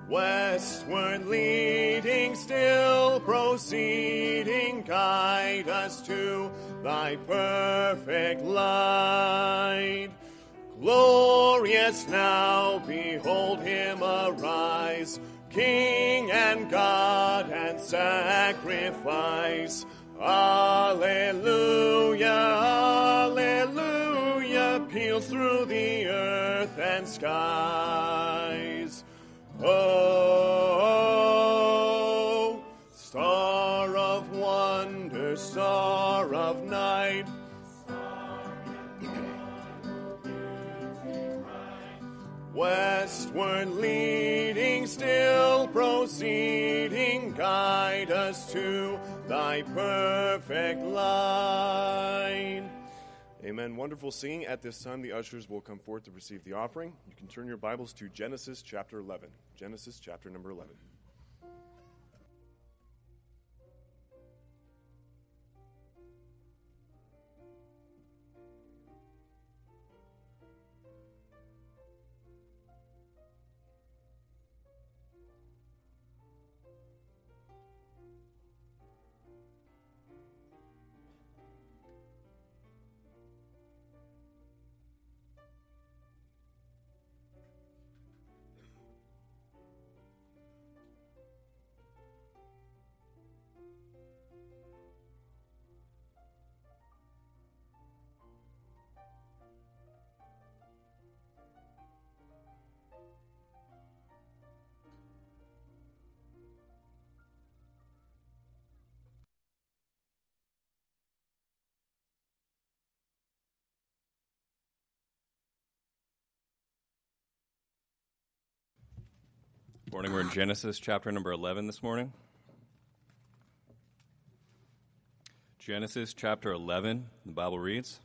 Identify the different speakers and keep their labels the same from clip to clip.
Speaker 1: Westward leading, still proceeding, guide us to thy perfect light. Glorious now, behold him arise, King and God and sacrifice. Alleluia, alleluia, peals through the earth and skies. Oh, star of wonder, star of night, westward leading, still proceeding, guide us to thy perfect light. Amen. Wonderful singing. At this time, the ushers will come forth to receive the offering. You can turn your Bibles to Genesis chapter 11. Genesis chapter number 11.
Speaker 2: Morning, we're in Genesis chapter number 11 this morning. Genesis chapter 11, the Bible reads,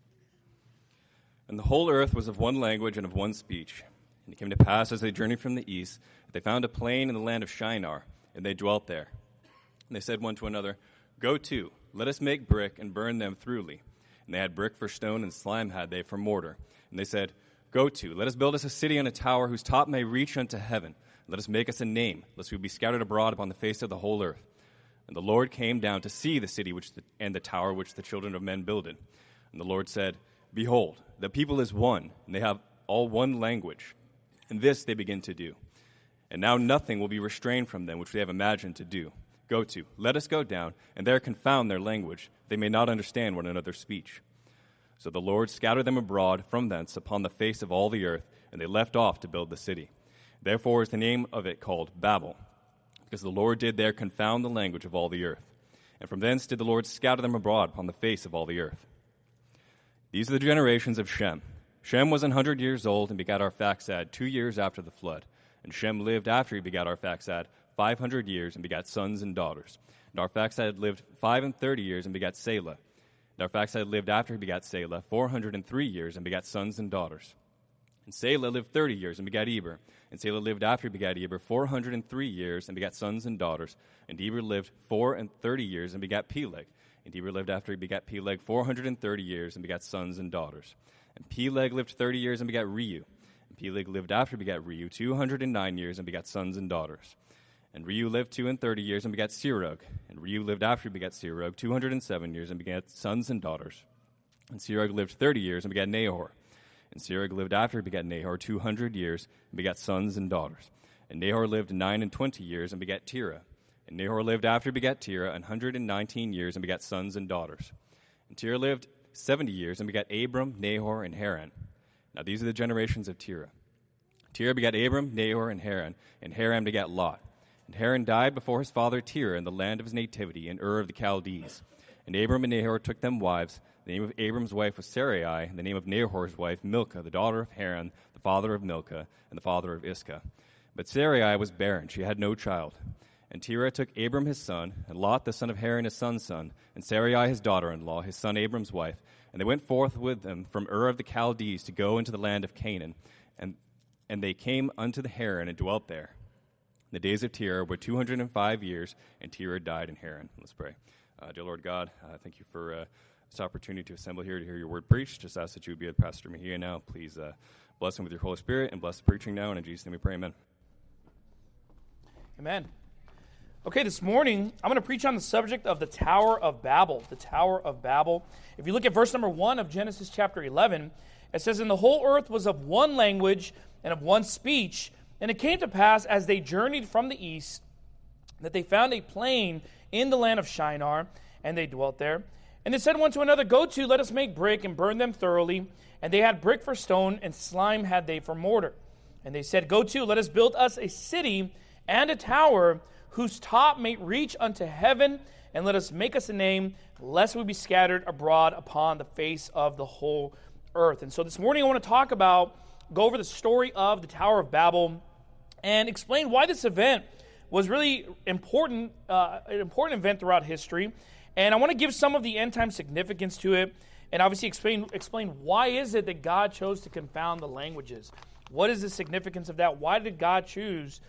Speaker 2: "And the whole earth was of one language and of one speech. And it came to pass as they journeyed from the east, that they found a plain in the land of Shinar, and they dwelt there. And they said one to another, Go to, let us make brick and burn them thoroughly. And they had brick for stone, and slime had they for mortar. And they said, Go to, let us build us a city on a tower whose top may reach unto heaven. Let us make us a name, lest we be scattered abroad upon the face of the whole earth. And the Lord came down to see the city and the tower which the children of men builded. And the Lord said, Behold, the people is one, and they have all one language. And this they begin to do. And now nothing will be restrained from them which they have imagined to do. Go to, let us go down, and there confound their language. They may not understand one another's speech. So the Lord scattered them abroad from thence upon the face of all the earth, and they left off to build the city. Therefore is the name of it called Babel, because the Lord did there confound the language of all the earth. And from thence did the Lord scatter them abroad upon the face of all the earth. These are the generations of Shem. Shem was 100 years old and begat Arphaxad 2 years after the flood. And Shem lived after he begat Arphaxad 500 years and begat sons and daughters. And Arphaxad lived 35 years and begat Selah. And Arphaxad lived after he begat Selah 403 years and begat sons and daughters. And Selah lived 30 years and begat Eber. And Selah lived after he begat Eber 403 years and begat sons and daughters. And Eber lived 30 years and begat Peleg. And Eber lived after he begat Peleg 430 years and begat sons and daughters. And Peleg lived 30 years and begat Reu. And Peleg lived after he begat Reu 209 years and begat sons and daughters. And Reu lived 32 years and begat Serug. And Reu lived after he begat Serug 207 years and begat sons and daughters. And Serug lived 30 years and begat Nahor. And Serug lived after he begat Nahor 200 years and begat sons and daughters. And Nahor lived 29 years and begat Terah. And Nahor lived after he begat Terah 119 years and begat sons and daughters. And Terah lived 70 years and begat Abram, Nahor, and Haran. Now these are the generations of Terah. Terah begat Abram, Nahor, and Haran begat Lot. And Haran died before his father Terah in the land of his nativity in Ur of the Chaldees. And Abram and Nahor took them wives. The name of Abram's wife was Sarai, and the name of Nahor's wife Milcah, the daughter of Haran, the father of Milcah, and the father of Iscah. But Sarai was barren, she had no child. And Terah took Abram his son, and Lot the son of Haran his son's son, and Sarai his daughter-in-law, his son Abram's wife. And they went forth with them from Ur of the Chaldees to go into the land of Canaan. And they came unto the Haran and dwelt there. The days of Terah were 205 years, and Terah died in Haran. Let's pray. Dear Lord God, thank you for this opportunity to assemble here to hear your word preached. Just ask that you would be with Pastor Mejia now. Please bless him with your Holy Spirit and bless the preaching now. And in Jesus' name we pray, amen.
Speaker 3: Amen. Okay, this morning, I'm going to preach on the subject of the Tower of Babel. The Tower of Babel. If you look at verse number 1 of Genesis chapter 11, it says, "And the whole earth was of one language and of one speech. And it came to pass, as they journeyed from the east, that they found a plain in the land of Shinar, and they dwelt there. And they said one to another, Go to, let us make brick, and burn them thoroughly. And they had brick for stone, and slime had they for mortar. And they said, Go to, let us build us a city and a tower, whose top may reach unto heaven, and let us make us a name, lest we be scattered abroad upon the face of the whole earth." And so this morning I want to go over the story of the Tower of Babel, and explain why this event was really important, an important event throughout history. And I want to give some of the end-time significance to it, and obviously explain why is it that God chose to confound the languages. What is the significance of that? Why did God choose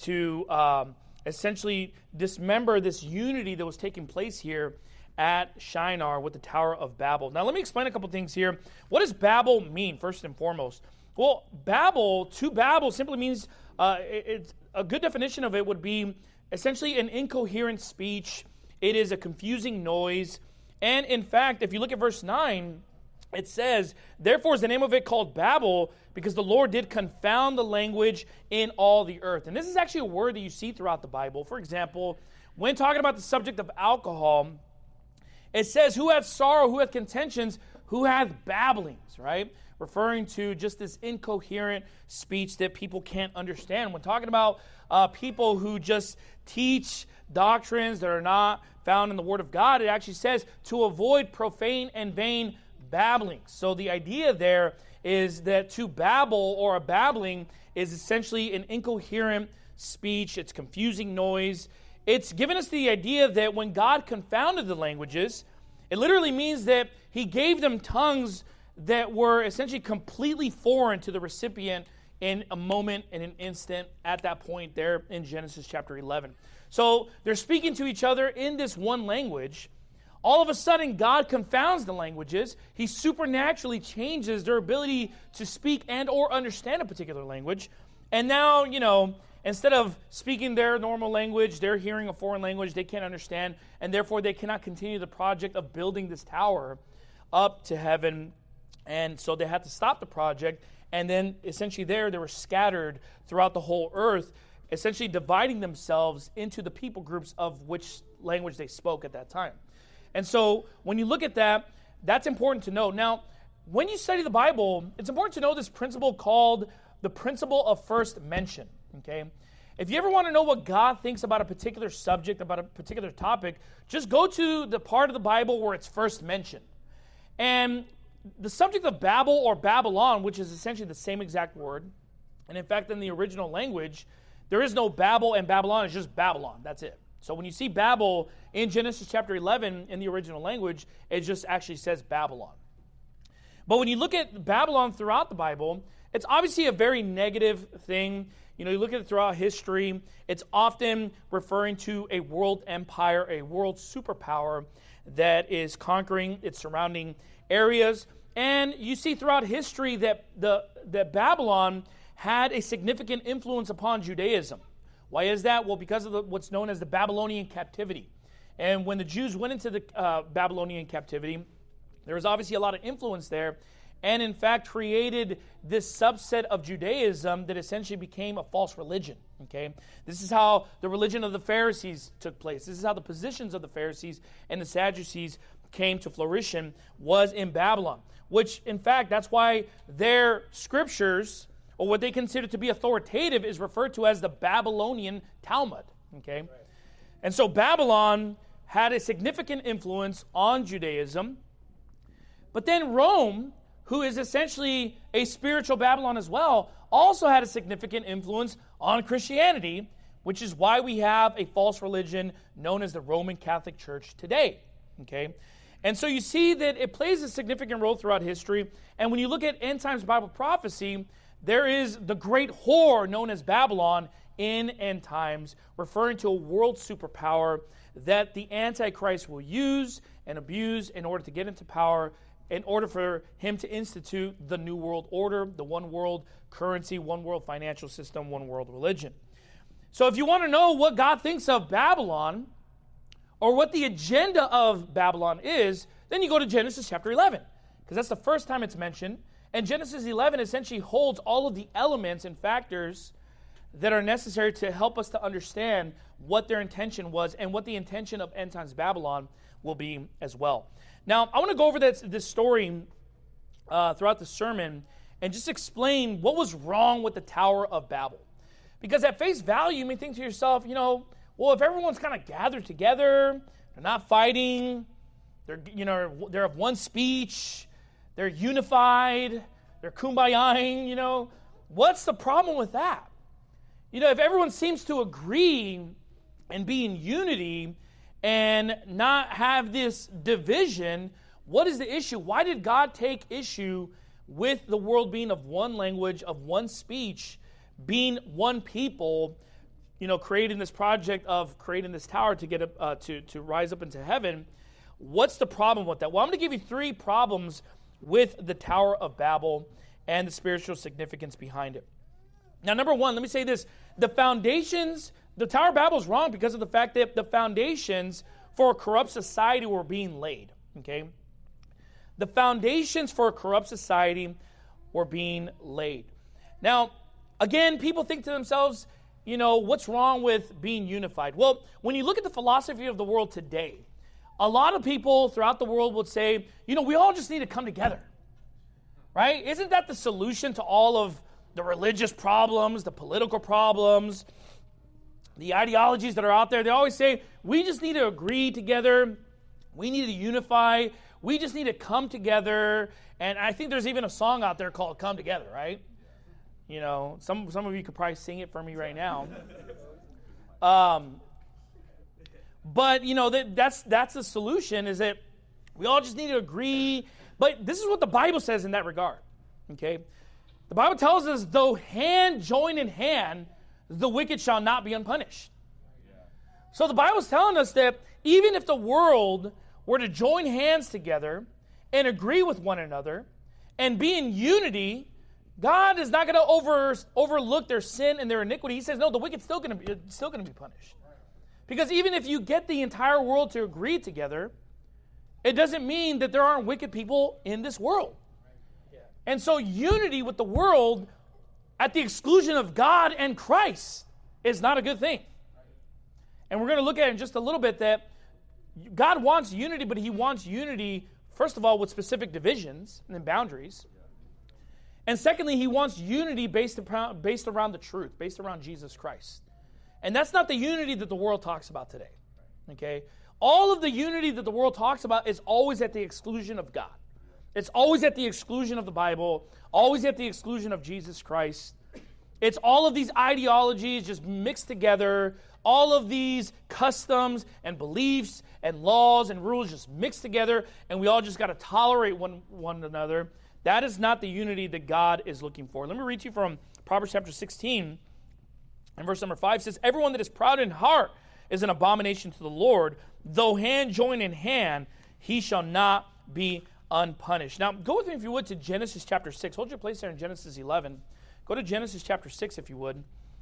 Speaker 3: to essentially dismember this unity that was taking place here at Shinar with the Tower of Babel? Now, let me explain a couple things here. What does Babel mean, first and foremost? Well, Babel simply means, it's a good definition of it would be essentially an incoherent speech. It is a confusing noise. And in fact, if you look at verse 9, it says, "Therefore is the name of it called Babel, because the Lord did confound the language in all the earth." And this is actually a word that you see throughout the Bible. For example, when talking about the subject of alcohol, it says, "Who hath sorrow, who hath contentions, who hath babblings," right? Referring to just this incoherent speech that people can't understand. When talking about people who just teach doctrines that are not found in the Word of God, it actually says to avoid profane and vain babblings. So the idea there is that to babble or a babbling is essentially an incoherent speech. It's confusing noise. It's given us the idea that when God confounded the languages, it literally means that He gave them tongues that were essentially completely foreign to the recipient in a moment, in an instant, at that point there in Genesis chapter 11. So they're speaking to each other in this one language. All of a sudden, God confounds the languages. He supernaturally changes their ability to speak and or understand a particular language. And now, instead of speaking their normal language, they're hearing a foreign language they can't understand, and therefore they cannot continue the project of building this tower up to heaven. And so they had to stop the project, and then essentially they were scattered throughout the whole earth, essentially dividing themselves into the people groups of which language they spoke at that time. And so when you look at that, that's important to know. Now, when you study the Bible, it's important to know this principle called the principle of first mention, okay? If you ever want to know what God thinks about a particular subject, about a particular topic, just go to the part of the Bible where it's first mentioned. And the subject of Babel or Babylon, which is essentially the same exact word, and in fact in the original language, there is no Babel and Babylon, it's just Babylon, that's it. So when you see Babel in Genesis chapter 11 in the original language, it just actually says Babylon. But when you look at Babylon throughout the Bible, it's obviously a very negative thing. You look at it throughout history, it's often referring to a world empire, a world superpower that is conquering its surrounding areas. And you see throughout history that Babylon had a significant influence upon Judaism. Why is that? Well, because of what's known as the Babylonian captivity. And when the Jews went into the Babylonian captivity, there was obviously a lot of influence there, and in fact created this subset of Judaism that essentially became a false religion. Okay, this is how the religion of the Pharisees took place. This is how the positions of the Pharisees and the Sadducees came to flourishing, was in Babylon, which in fact that's why their scriptures, or what they consider to be authoritative, is referred to as the Babylonian Talmud. Okay, right. And so Babylon had a significant influence on Judaism, but then Rome, who is essentially a spiritual Babylon as well, also had a significant influence on Christianity, which is why we have a false religion known as the Roman Catholic Church today. Okay, and so you see that it plays a significant role throughout history. And when you look at end times Bible prophecy, there is the great whore known as Babylon in end times, referring to a world superpower that the Antichrist will use and abuse in order to get into power, in order for him to institute the New World Order, the one world currency, one world financial system, one world religion. So if you want to know what God thinks of Babylon, or what the agenda of Babylon is, then you go to Genesis chapter 11, because that's the first time it's mentioned. And Genesis 11 essentially holds all of the elements and factors that are necessary to help us to understand what their intention was and what the intention of end times Babylon will be as well. Now, I want to go over this story throughout the sermon and just explain what was wrong with the Tower of Babel. Because at face value, you may think to yourself, well, if everyone's kind of gathered together, they're not fighting, they're of one speech, they're unified, they're kumbayaing, what's the problem with that? If everyone seems to agree and be in unity and not have this division, what is the issue? Why did God take issue with the world being of one language, of one speech, being one people, creating this project of creating this tower to get up, to rise up into heaven? What's the problem with that? Well, I'm going to give you 3 problems with the Tower of Babel and the spiritual significance behind it. Now, number 1, let me say this. The Tower of Babel is wrong because of the fact that the foundations for a corrupt society were being laid. Okay? The foundations for a corrupt society were being laid. Now, again, people think to themselves, what's wrong with being unified? Well, when you look at the philosophy of the world today, a lot of people throughout the world would say, we all just need to come together. Right? Isn't that the solution to all of the religious problems, the political problems, the ideologies that are out there? They always say, we just need to agree together. We need to unify. We just need to come together. And I think there's even a song out there called Come Together, right? Some of you could probably sing it for me right now. But, that's the solution, is that we all just need to agree. But this is what the Bible says in that regard, okay? The Bible tells us, though hand join in hand, the wicked shall not be unpunished. So the Bible's telling us that even if the world were to join hands together and agree with one another and be in unity, God is not going to overlook their sin and their iniquity. He says, no, the wicked's still going to be punished. Because even if you get the entire world to agree together, it doesn't mean that there aren't wicked people in this world. And so unity with the world at the exclusion of God and Christ is not a good thing. And we're going to look at it in just a little bit that God wants unity, but he wants unity, first of all, with specific divisions and boundaries. And secondly, he wants unity based around the truth, based around Jesus Christ. And that's not the unity that the world talks about today. Okay? All of the unity that the world talks about is always at the exclusion of God. It's always at the exclusion of the Bible, always at the exclusion of Jesus Christ. It's all of these ideologies just mixed together, all of these customs and beliefs and laws and rules just mixed together, and we all just got to tolerate one another. That is not the unity that God is looking for. Let me read to you from Proverbs chapter 16, and verse number 5 says, everyone that is proud in heart is an abomination to the Lord. Though hand join in hand, he shall not be unpunished. Now, go with me, if you would, to Genesis chapter 6. Hold your place there in Genesis 11. Go to Genesis chapter 6, if you would.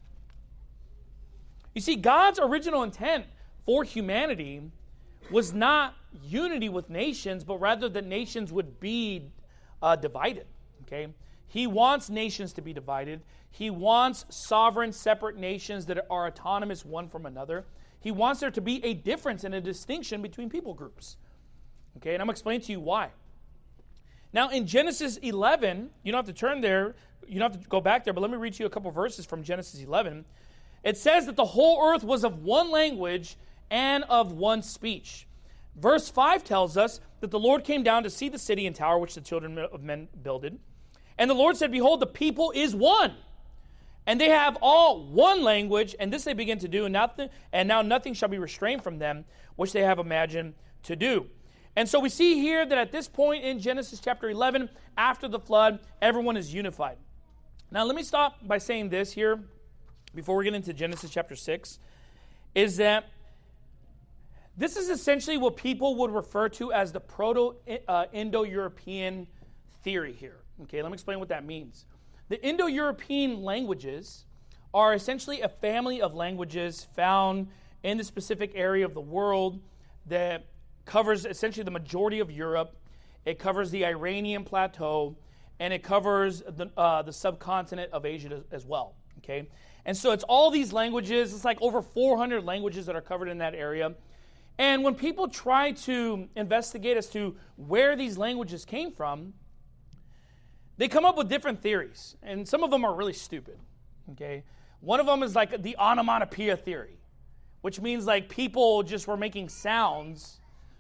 Speaker 3: You see, God's original intent for humanity was not unity with nations, but rather that nations would be divided. Okay? He wants nations to be divided. He wants sovereign, separate nations that are autonomous one from another. He wants there to be a difference and a distinction between people groups. Okay, and I'm going to explain to you why. Now, in Genesis 11, you don't have to turn there, you don't have to go back there, but let me read you a couple verses from Genesis 11. It says that the whole earth was of one language and of one speech. Verse 5 tells us that the Lord came down to see the city and tower which the children of men builded. And the Lord said, behold, the people is one. And they have all one language, and this they begin to do, and now nothing shall be restrained from them, which they have imagined to do. And so we see here that at this point in Genesis chapter 11, after the flood, everyone is unified. Now let me stop by saying this here, before we get into Genesis chapter 6, is that this is essentially what people would refer to as the Proto-Indo-European theory here. Okay, let me explain what that means. The Indo-European languages are essentially a family of languages found in the specific area of the world that covers essentially the majority of Europe. It covers the Iranian plateau, and it covers the subcontinent of Asia as well. Okay, and so it's all these languages. It's like over 400 languages that are covered in that area. And when people try to investigate as to where these languages came from, they come up with different theories, and some of them are really stupid. Okay, one of them is like the onomatopoeia theory, which means like people just were making sounds,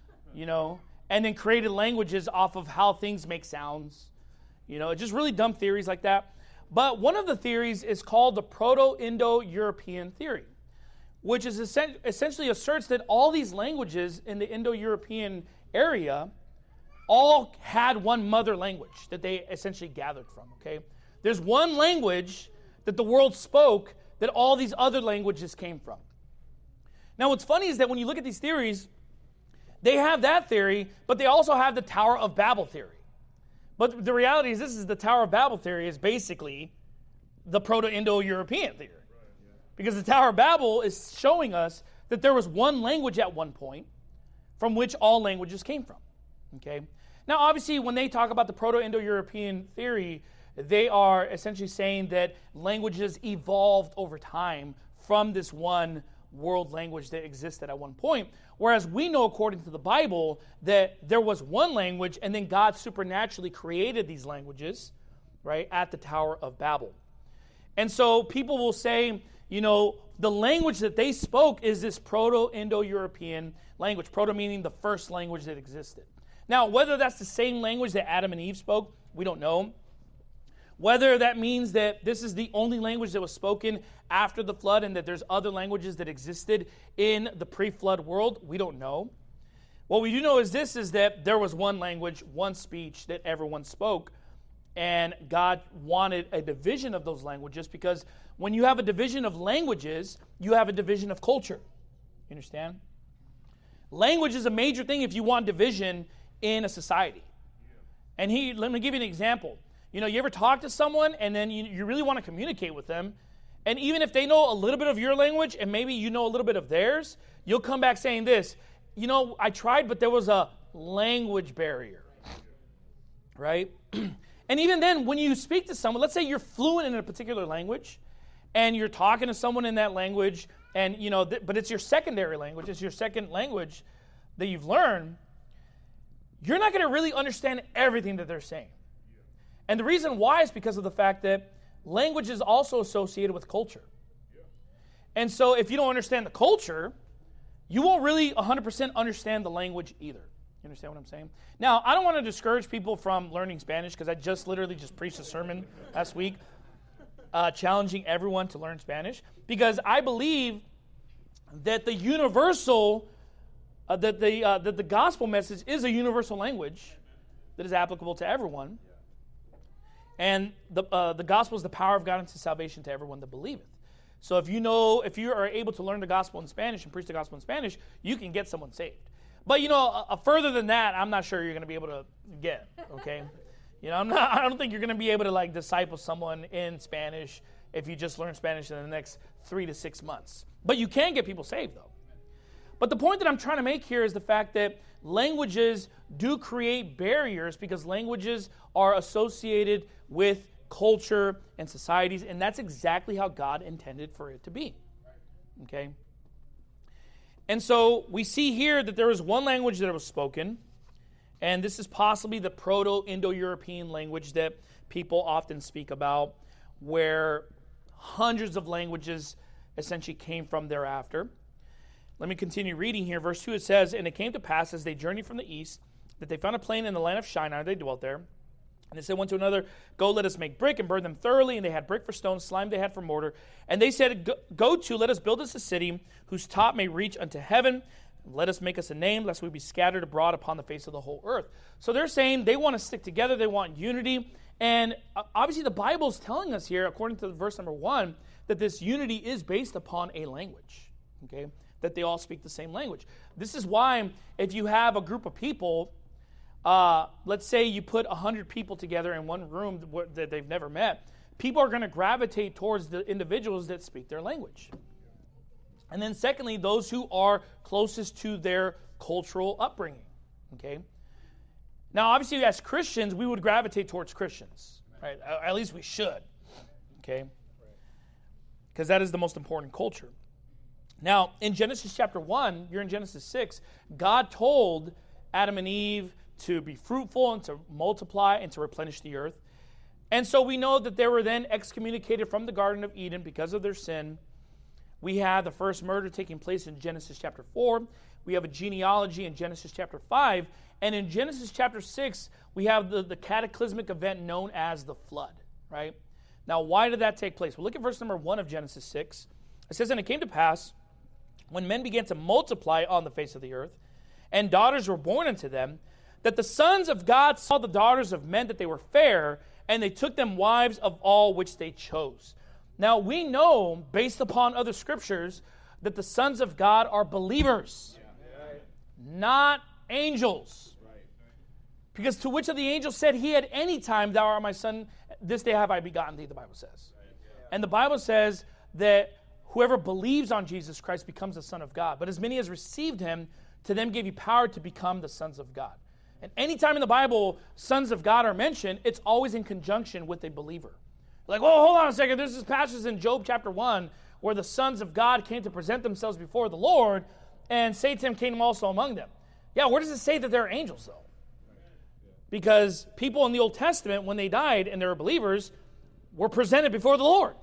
Speaker 3: and then created languages off of how things make sounds. Just really dumb theories like that. But one of the theories is called the Proto-Indo-European theory, which is essentially asserts that all these languages in the Indo-European area all had one mother language that they essentially gathered from, okay? There's one language that the world spoke that all these other languages came from. Now, what's funny is that when you look at these theories, they have that theory, but they also have the Tower of Babel theory. But the reality is the Tower of Babel theory is basically the Proto-Indo-European theory. Because the Tower of Babel is showing us that there was one language at one point from which all languages came from. Okay. Now, obviously, when they talk about the Proto-Indo-European theory, they are essentially saying that languages evolved over time from this one world language that existed at one point. Whereas we know, according to the Bible, that there was one language and then God supernaturally created these languages, right, at the Tower of Babel. And so people will say, the language that they spoke is this Proto-Indo-European language. Proto meaning the first language that existed. Now, whether that's the same language that Adam and Eve spoke, we don't know. Whether that means that this is the only language that was spoken after the flood and that there's other languages that existed in the pre-flood world, we don't know. What we do know is that there was one language, one speech that everyone spoke, and God wanted a division of those languages because when you have a division of languages, you have a division of culture. You understand? Language is a major thing if you want division in a society. And let me give you an example. You ever talk to someone and then you really want to communicate with them, and even if they know a little bit of your language and maybe you know a little bit of theirs, you'll come back saying this, I tried, but there was a language barrier, right? And even then, when you speak to someone, let's say you're fluent in a particular language, and you're talking to someone in that language, and but it's your secondary language, it's your second language that you've learned, you're not going to really understand everything that they're saying. And the reason why is because of the fact that language is also associated with culture. And so if you don't understand the culture, you won't really 100% understand the language either. You understand what I'm saying? Now, I don't want to discourage people from learning Spanish because I literally just preached a sermon last week challenging everyone to learn Spanish because I believe that the universal, that the gospel message is a universal language that is applicable to everyone. And the gospel is the power of God unto salvation to everyone that believeth. So if you are able to learn the gospel in Spanish and preach the gospel in Spanish, you can get someone saved. But further than that, I'm not sure you're going to be able to get. Okay, I don't think you're going to be able to disciple someone in Spanish if you just learn Spanish in the next 3 to 6 months. But you can get people saved though. But the point that I'm trying to make here is the fact that languages do create barriers because languages are associated with culture and societies, and that's exactly how God intended for it to be. Okay? And so we see here that there was one language that was spoken, and this is possibly the Proto-Indo-European language that people often speak about, where hundreds of languages essentially came from thereafter. Let me continue reading here. Verse 2, it says, "And it came to pass as they journeyed from the east, that they found a plain in the land of Shinar. They dwelt there. And they said one to another, Go, let us make brick and burn them thoroughly. And they had brick for stone, slime they had for mortar. And they said, Go to, let us build us a city, whose top may reach unto heaven. Let us make us a name, lest we be scattered abroad upon the face of the whole earth." So they're saying they want to stick together. They want unity. And obviously the Bible is telling us here, according to verse number 1, that this unity is based upon a language. Okay? That they all speak the same language. This is why if you have a group of people, let's say you put 100 people together in one room that they've never met, people are going to gravitate towards the individuals that speak their language. And then secondly, those who are closest to their cultural upbringing. Okay? Now, obviously, as Christians, we would gravitate towards Christians. Right? At least we should. Okay? Because that is the most important culture. Now, in Genesis chapter 1, you're in Genesis 6, God told Adam and Eve to be fruitful and to multiply and to replenish the earth. And so we know that they were then excommunicated from the Garden of Eden because of their sin. We have the first murder taking place in Genesis chapter 4. We have a genealogy in Genesis chapter 5. And in Genesis chapter 6, we have the cataclysmic event known as the flood, right? Now, why did that take place? Well, look at verse number 1 of Genesis 6. It says, "And it came to pass, when men began to multiply on the face of the earth, and daughters were born unto them, that the sons of God saw the daughters of men that they were fair, and they took them wives of all which they chose." Now, we know, based upon other scriptures, that the sons of God are believers, not angels. Because to which of the angels said he at any time, "Thou art my son, this day have I begotten thee," the Bible says. And the Bible says that whoever believes on Jesus Christ becomes the son of God. But as many as received him, to them gave he power to become the sons of God. And anytime in the Bible sons of God are mentioned, it's always in conjunction with a believer. Like, well, hold on a second. There's this passage in Job chapter 1 where the sons of God came to present themselves before the Lord, and Satan came also among them. Yeah, where does it say that they're angels, though? Because people in the Old Testament, when they died and they were believers, were presented before the Lord.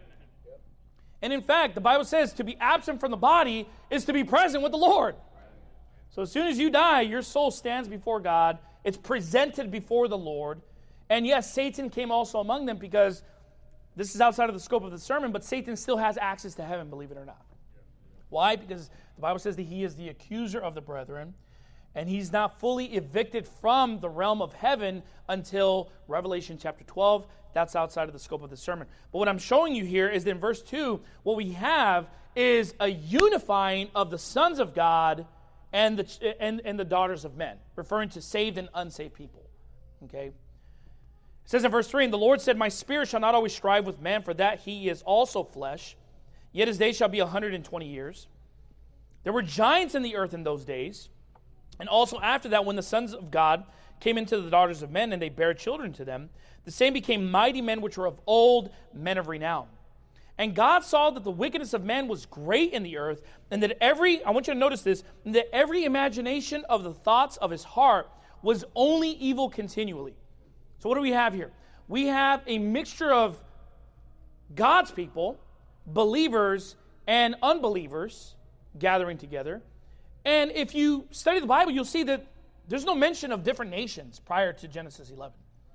Speaker 3: And in fact, the Bible says to be absent from the body is to be present with the Lord. So as soon as you die, your soul stands before God. It's presented before the Lord. And yes, Satan came also among them, because this is outside of the scope of the sermon, but Satan still has access to heaven, believe it or not. Why? Because the Bible says that he is the accuser of the brethren, and he's not fully evicted from the realm of heaven until Revelation chapter 12. That's outside of the scope of the sermon. But what I'm showing you here is that in verse 2, what we have is a unifying of the sons of God and the daughters of men, referring to saved and unsaved people. Okay? It says in verse 3, "And the Lord said, My spirit shall not always strive with man, for that he is also flesh. Yet his days shall be 120 years. There were giants in the earth in those days. And also after that, when the sons of God came into the daughters of men, and they bare children to them, the same became mighty men which were of old, men of renown. And God saw that the wickedness of man was great in the earth, and that I want you to notice this, that every imagination of the thoughts of his heart was only evil continually." So what do we have here? We have a mixture of God's people, believers and unbelievers gathering together. And if you study the Bible, you'll see that there's no mention of different nations prior to Genesis 11.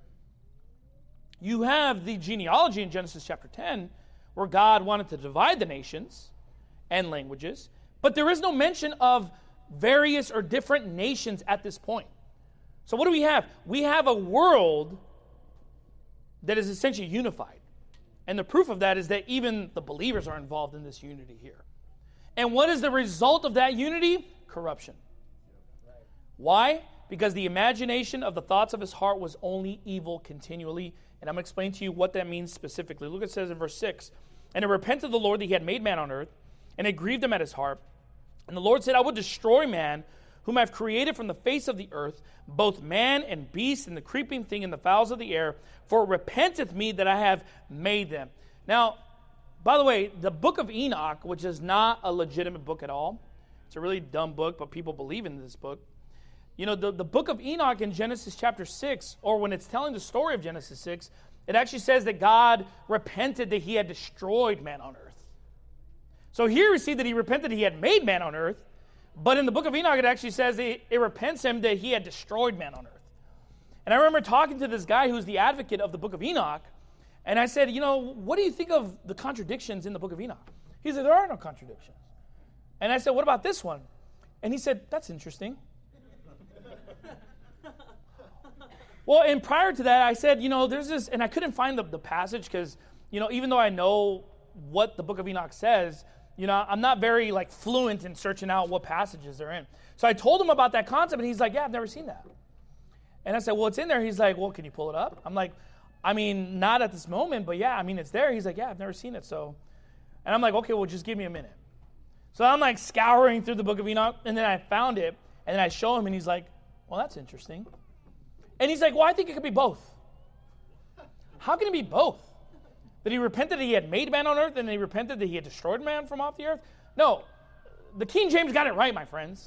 Speaker 3: You have the genealogy in Genesis chapter 10, where God wanted to divide the nations and languages, but there is no mention of various or different nations at this point. So what do we have? We have a world that is essentially unified. And the proof of that is that even the believers are involved in this unity here. And what is the result of that unity? Corruption. Why? Because the imagination of the thoughts of his heart was only evil continually. And I'm going to explain to you what that means specifically. Look, it says in verse 6, "And it repented the Lord that he had made man on earth, and it grieved him at his heart. And the Lord said, I will destroy man, whom I have created from the face of the earth, both man and beast, and the creeping thing, and the fowls of the air, for it repenteth me that I have made them." Now, by the way, the book of Enoch, which is not a legitimate book at all, it's a really dumb book, but people believe in this book. You know, the book of Enoch in Genesis chapter 6, or when it's telling the story of Genesis 6, it actually says that God repented that he had destroyed man on earth. So here we see that he repented he had made man on earth, but in the book of Enoch it actually says that it repents him that he had destroyed man on earth. And I remember talking to this guy who's the advocate of the book of Enoch, and I said, what do you think of the contradictions in the book of Enoch? He said, there are no contradictions. And I said, what about this one? And he said, that's interesting. Well, and prior to that, I said, there's this, and I couldn't find the passage because, even though I know what the book of Enoch says, I'm not very fluent in searching out what passages they're in. So I told him about that concept, and he's like, yeah, I've never seen that. And I said, well, it's in there. He's like, well, can you pull it up? I'm like, I mean, not at this moment, but yeah, I mean, it's there. He's like, yeah, I've never seen it, so. And I'm like, okay, well, just give me a minute. So I'm like scouring through the book of Enoch, and then I found it, and then I show him, and he's like, well, that's interesting. And he's like, well, I think it could be both. How can it be both? That he repented that he had made man on earth, and then he repented that he had destroyed man from off the earth? No, the King James got it right, my friends.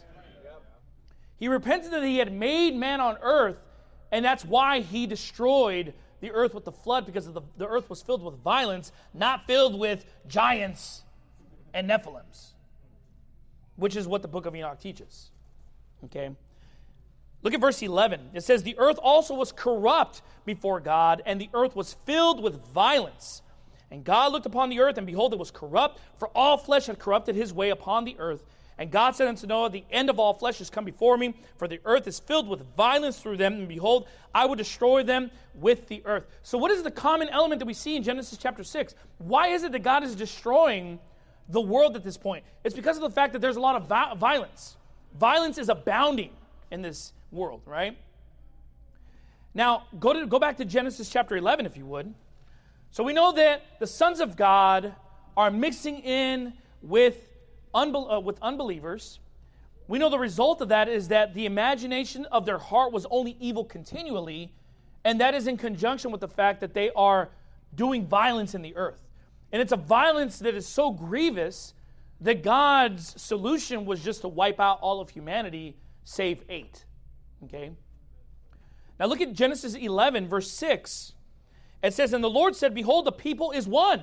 Speaker 3: He repented that he had made man on earth, and that's why he destroyed the earth with the flood, because the earth was filled with violence, not filled with giants and Nephilims, which is what the book of Enoch teaches. Okay? Look at verse 11. It says, the earth also was corrupt before God, and the earth was filled with violence. And God looked upon the earth, and behold, it was corrupt, for all flesh had corrupted his way upon the earth. And God said unto Noah, the end of all flesh is come before me, for the earth is filled with violence through them, and behold, I will destroy them with the earth. So what is the common element that we see in Genesis chapter 6? Why is it that God is destroying the world at this point? It's because of the fact that there's a lot of violence. Violence is abounding in this world, right? Now, go back to Genesis chapter 11, if you would. So we know that the sons of God are mixing in with unbelievers. We know the result of that is that the imagination of their heart was only evil continually, and that is in conjunction with the fact that they are doing violence in the earth. And it's a violence that is so grievous that God's solution was just to wipe out all of humanity, save 8. Okay? Now look at Genesis 11, verse 6. It says, and the Lord said, behold, the people is one,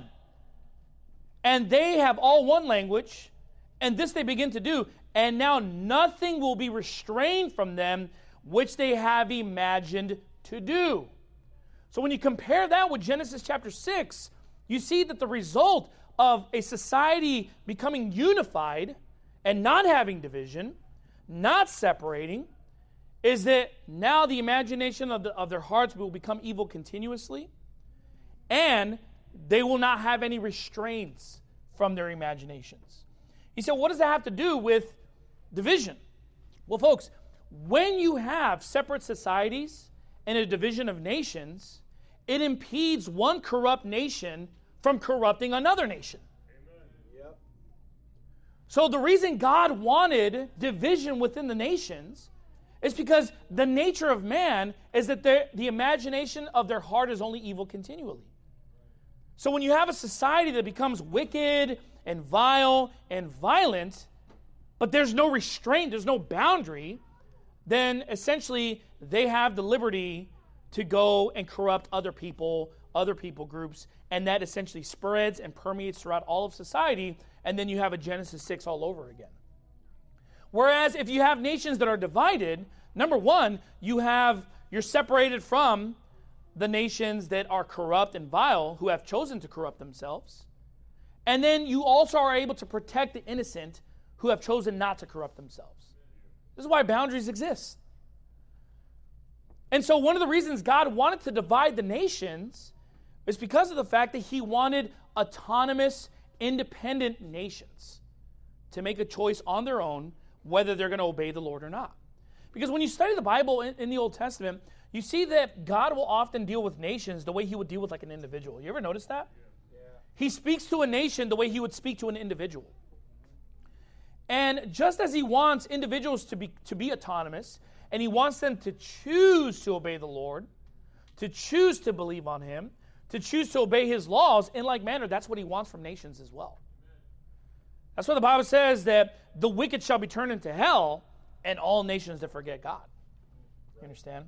Speaker 3: and they have all one language, and this they begin to do, and now nothing will be restrained from them which they have imagined to do. So when you compare that with Genesis chapter 6, you see that the result of a society becoming unified and not having division, not separating, is that now the imagination of their hearts will become evil continuously, and they will not have any restraints from their imaginations. He said, what does that have to do with division? Well, folks, when you have separate societies and a division of nations, it impedes one corrupt nation from corrupting another nation. Amen. Yep. So the reason God wanted division within the nations is because the nature of man is that the imagination of their heart is only evil continually. So when you have a society that becomes wicked and vile and violent, but there's no restraint, there's no boundary, then essentially they have the liberty to go and corrupt other people groups, and that essentially spreads and permeates throughout all of society, and then you have a Genesis 6 all over again. Whereas if you have nations that are divided, number one, you're separated from the nations that are corrupt and vile, who have chosen to corrupt themselves. And then you also are able to protect the innocent who have chosen not to corrupt themselves. This is why boundaries exist. And so one of the reasons God wanted to divide the nations is because of the fact that he wanted autonomous, independent nations to make a choice on their own whether they're going to obey the Lord or not. Because when you study the Bible in the Old Testament, you see that God will often deal with nations the way he would deal with like an individual. You ever notice that? Yeah. He speaks to a nation the way he would speak to an individual. And just as he wants individuals to be autonomous, and he wants them to choose to obey the Lord, to choose to believe on him, to choose to obey his laws, in like manner, that's what he wants from nations as well. That's why the Bible says that the wicked shall be turned into hell, and all nations that forget God. You understand?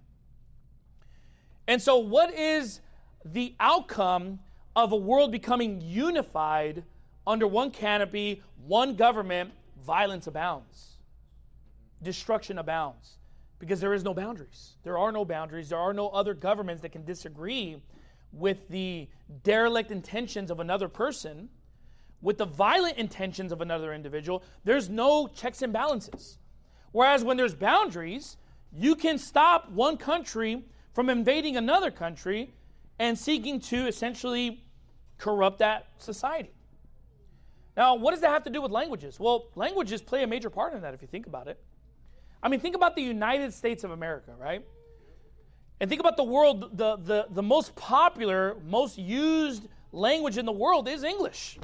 Speaker 3: And so what is the outcome of a world becoming unified under one canopy, one government? Violence abounds. Destruction abounds. Because there is no boundaries. There are no boundaries. There are no other governments that can disagree with the derelict intentions of another person, with the violent intentions of another individual. There's no checks and balances. Whereas when there's boundaries, you can stop one country from invading another country and seeking to essentially corrupt that society. Now, what does that have to do with languages? Well, languages play a major part in that if you think about it. I mean, think about the United States of America, right? And think about the world, the most popular, most used language in the world is English.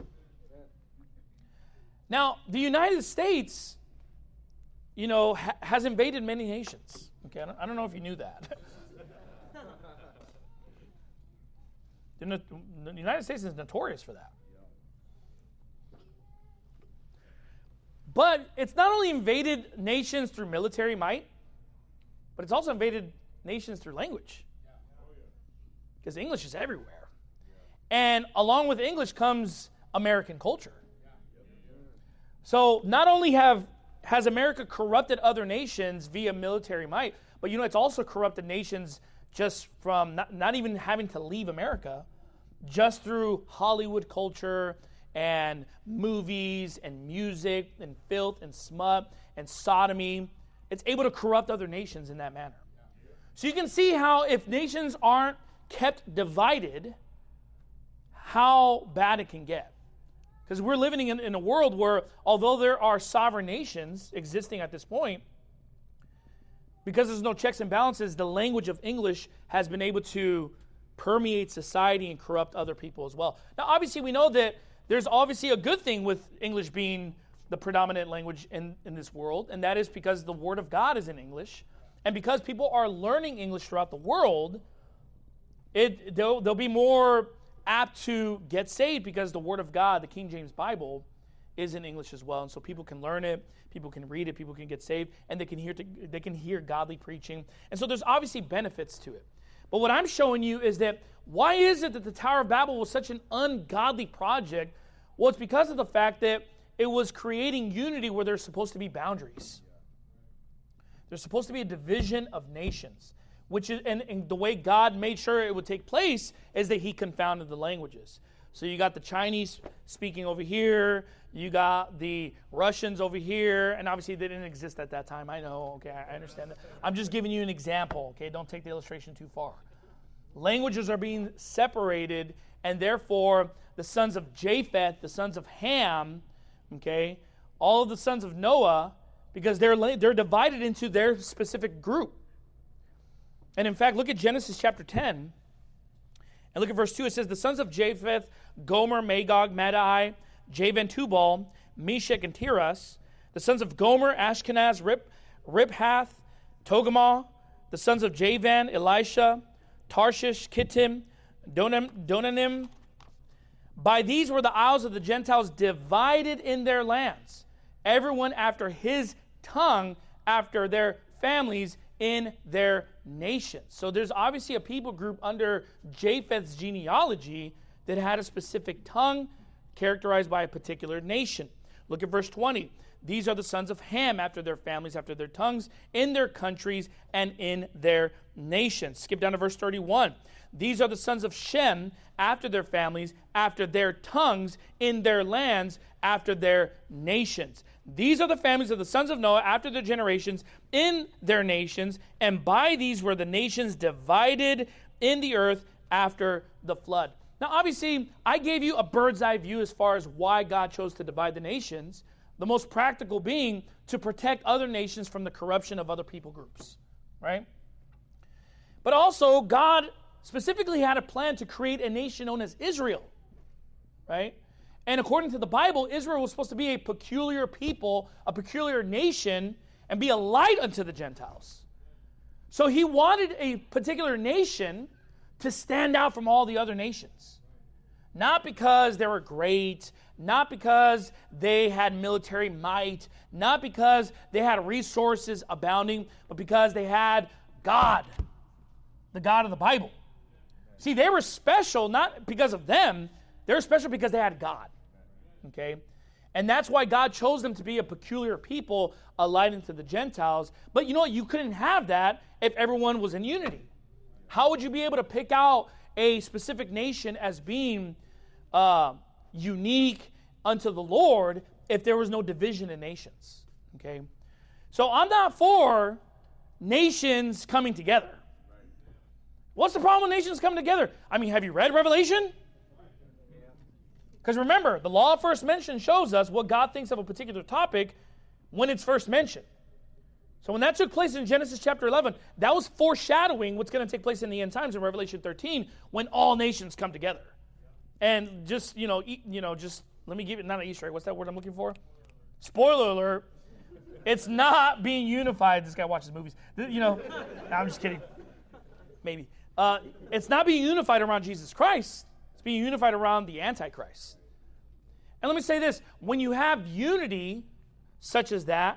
Speaker 3: Now, the United States, has invaded many nations. Okay, I don't know if you knew that. The United States is notorious for that. But it's not only invaded nations through military might, but it's also invaded nations through language. Because English is everywhere. And along with English comes American culture. So not only has America corrupted other nations via military might, but it's also corrupted nations just from not even having to leave America, just through Hollywood culture and movies and music and filth and smut and sodomy. It's able to corrupt other nations in that manner. So you can see how if nations aren't kept divided, how bad it can get. Because we're living in a world where, although there are sovereign nations existing at this point, because there's no checks and balances, the language of English has been able to permeate society and corrupt other people as well. Now, obviously, we know that there's obviously a good thing with English being the predominant language in this world, and that is because the Word of God is in English. And because people are learning English throughout the world, they'll be more apt to get saved because the Word of God, the King James Bible, is in English as well. And so people can learn it, people can read it, people can get saved, and they can hear godly preaching. And so there's obviously benefits to it. But what I'm showing you is that why is it that the Tower of Babel was such an ungodly project? Well, it's because of the fact that it was creating unity where there's supposed to be boundaries. There's supposed to be a division of nations, which is, and the way God made sure it would take place is that he confounded the languages. So you got the Chinese speaking over here, you got the Russians over here, and obviously they didn't exist at that time. I know, okay, I understand that. I'm just giving you an example, okay? Don't take the illustration too far. Languages are being separated, and therefore the sons of Japheth, the sons of Ham, okay, all of the sons of Noah, because they're divided into their specific group. And in fact, look at Genesis chapter 10, and look at verse 2. It says, the sons of Japheth, Gomer, Magog, Madai, Javan, Tubal, Meshach, and Tiras. The sons of Gomer, Ashkenaz, Riphath, Togarmah. The sons of Javan, Elisha, Tarshish, Kittim, Dodanim. By these were the isles of the Gentiles divided in their lands, everyone after his tongue, after their families, in their nations. So there's obviously a people group under Japheth's genealogy that had a specific tongue characterized by a particular nation. Look at verse 20. These are the sons of Ham after their families, after their tongues, in their countries, and in their nations. Skip down to verse 31. These are the sons of Shem after their families, after their tongues, in their lands, after their nations. These are the families of the sons of Noah after their generations, in their nations, and by these were the nations divided in the earth after the flood. Now, obviously, I gave you a bird's eye view as far as why God chose to divide the nations, the most practical being to protect other nations from the corruption of other people groups, right? But also, God specifically had a plan to create a nation known as Israel, right? And according to the Bible, Israel was supposed to be a peculiar people, a peculiar nation, and be a light unto the Gentiles. So he wanted a particular nation to stand out from all the other nations. Not because they were great, not because they had military might, not because they had resources abounding, but because they had God, the God of the Bible. See, they were special not because of them, they were special because they had God. Okay? And that's why God chose them to be a peculiar people, a light unto the Gentiles. But you know what? You couldn't have that if everyone was in unity. How would you be able to pick out a specific nation as being unique unto the Lord if there was no division in nations? Okay? So I'm not for nations coming together. What's the problem with nations coming together? I mean, have you read Revelation? Because remember, the law of first mention shows us what God thinks of a particular topic when it's first mentioned. So when that took place in Genesis chapter 11, that was foreshadowing what's going to take place in the end times in Revelation 13 when all nations come together. And just, just let me give it, not an Easter egg, what's that word I'm looking for? Spoiler alert. It's not being unified. This guy watches movies. No, I'm just kidding. Maybe. It's not being unified around Jesus Christ. It's being unified around the Antichrist. And let me say this. When you have unity such as that,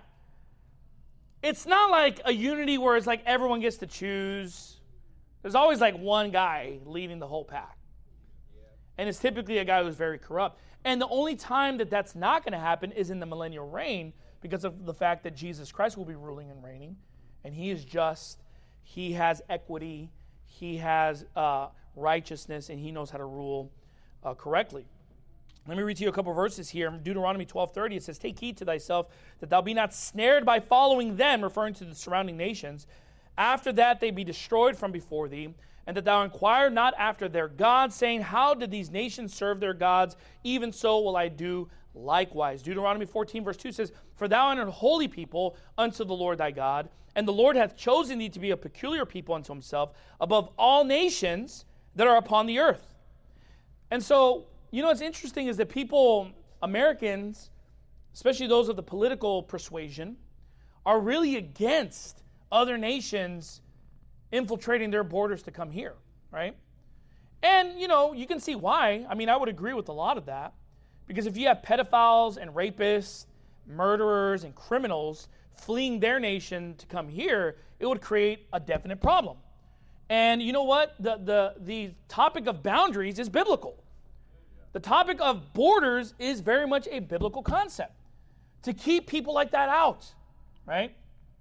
Speaker 3: it's not like a unity where it's like everyone gets to choose. There's always like one guy leading the whole pack. And it's typically a guy who's very corrupt. And the only time that that's not going to happen is in the millennial reign because of the fact that Jesus Christ will be ruling and reigning. And he is just. He has equity. He has righteousness. And he knows how to rule correctly. Let me read to you a couple verses here. In Deuteronomy 12:30, it says, "Take heed to thyself that thou be not snared by following them," referring to the surrounding nations. "After that they be destroyed from before thee, and that thou inquire not after their gods, saying, How did these nations serve their gods? Even so will I do likewise." Deuteronomy 14 verse 2 says, "For thou art a holy people unto the Lord thy God, and the Lord hath chosen thee to be a peculiar people unto himself above all nations that are upon the earth." And so, what's interesting is that people, Americans, especially those of the political persuasion, are really against other nations infiltrating their borders to come here, right? And, you can see why. I mean, I would agree with a lot of that. Because if you have pedophiles and rapists, murderers and criminals fleeing their nation to come here, it would create a definite problem. And you know what? The topic of boundaries is biblical. The topic of borders is very much a biblical concept to keep people like that out, right?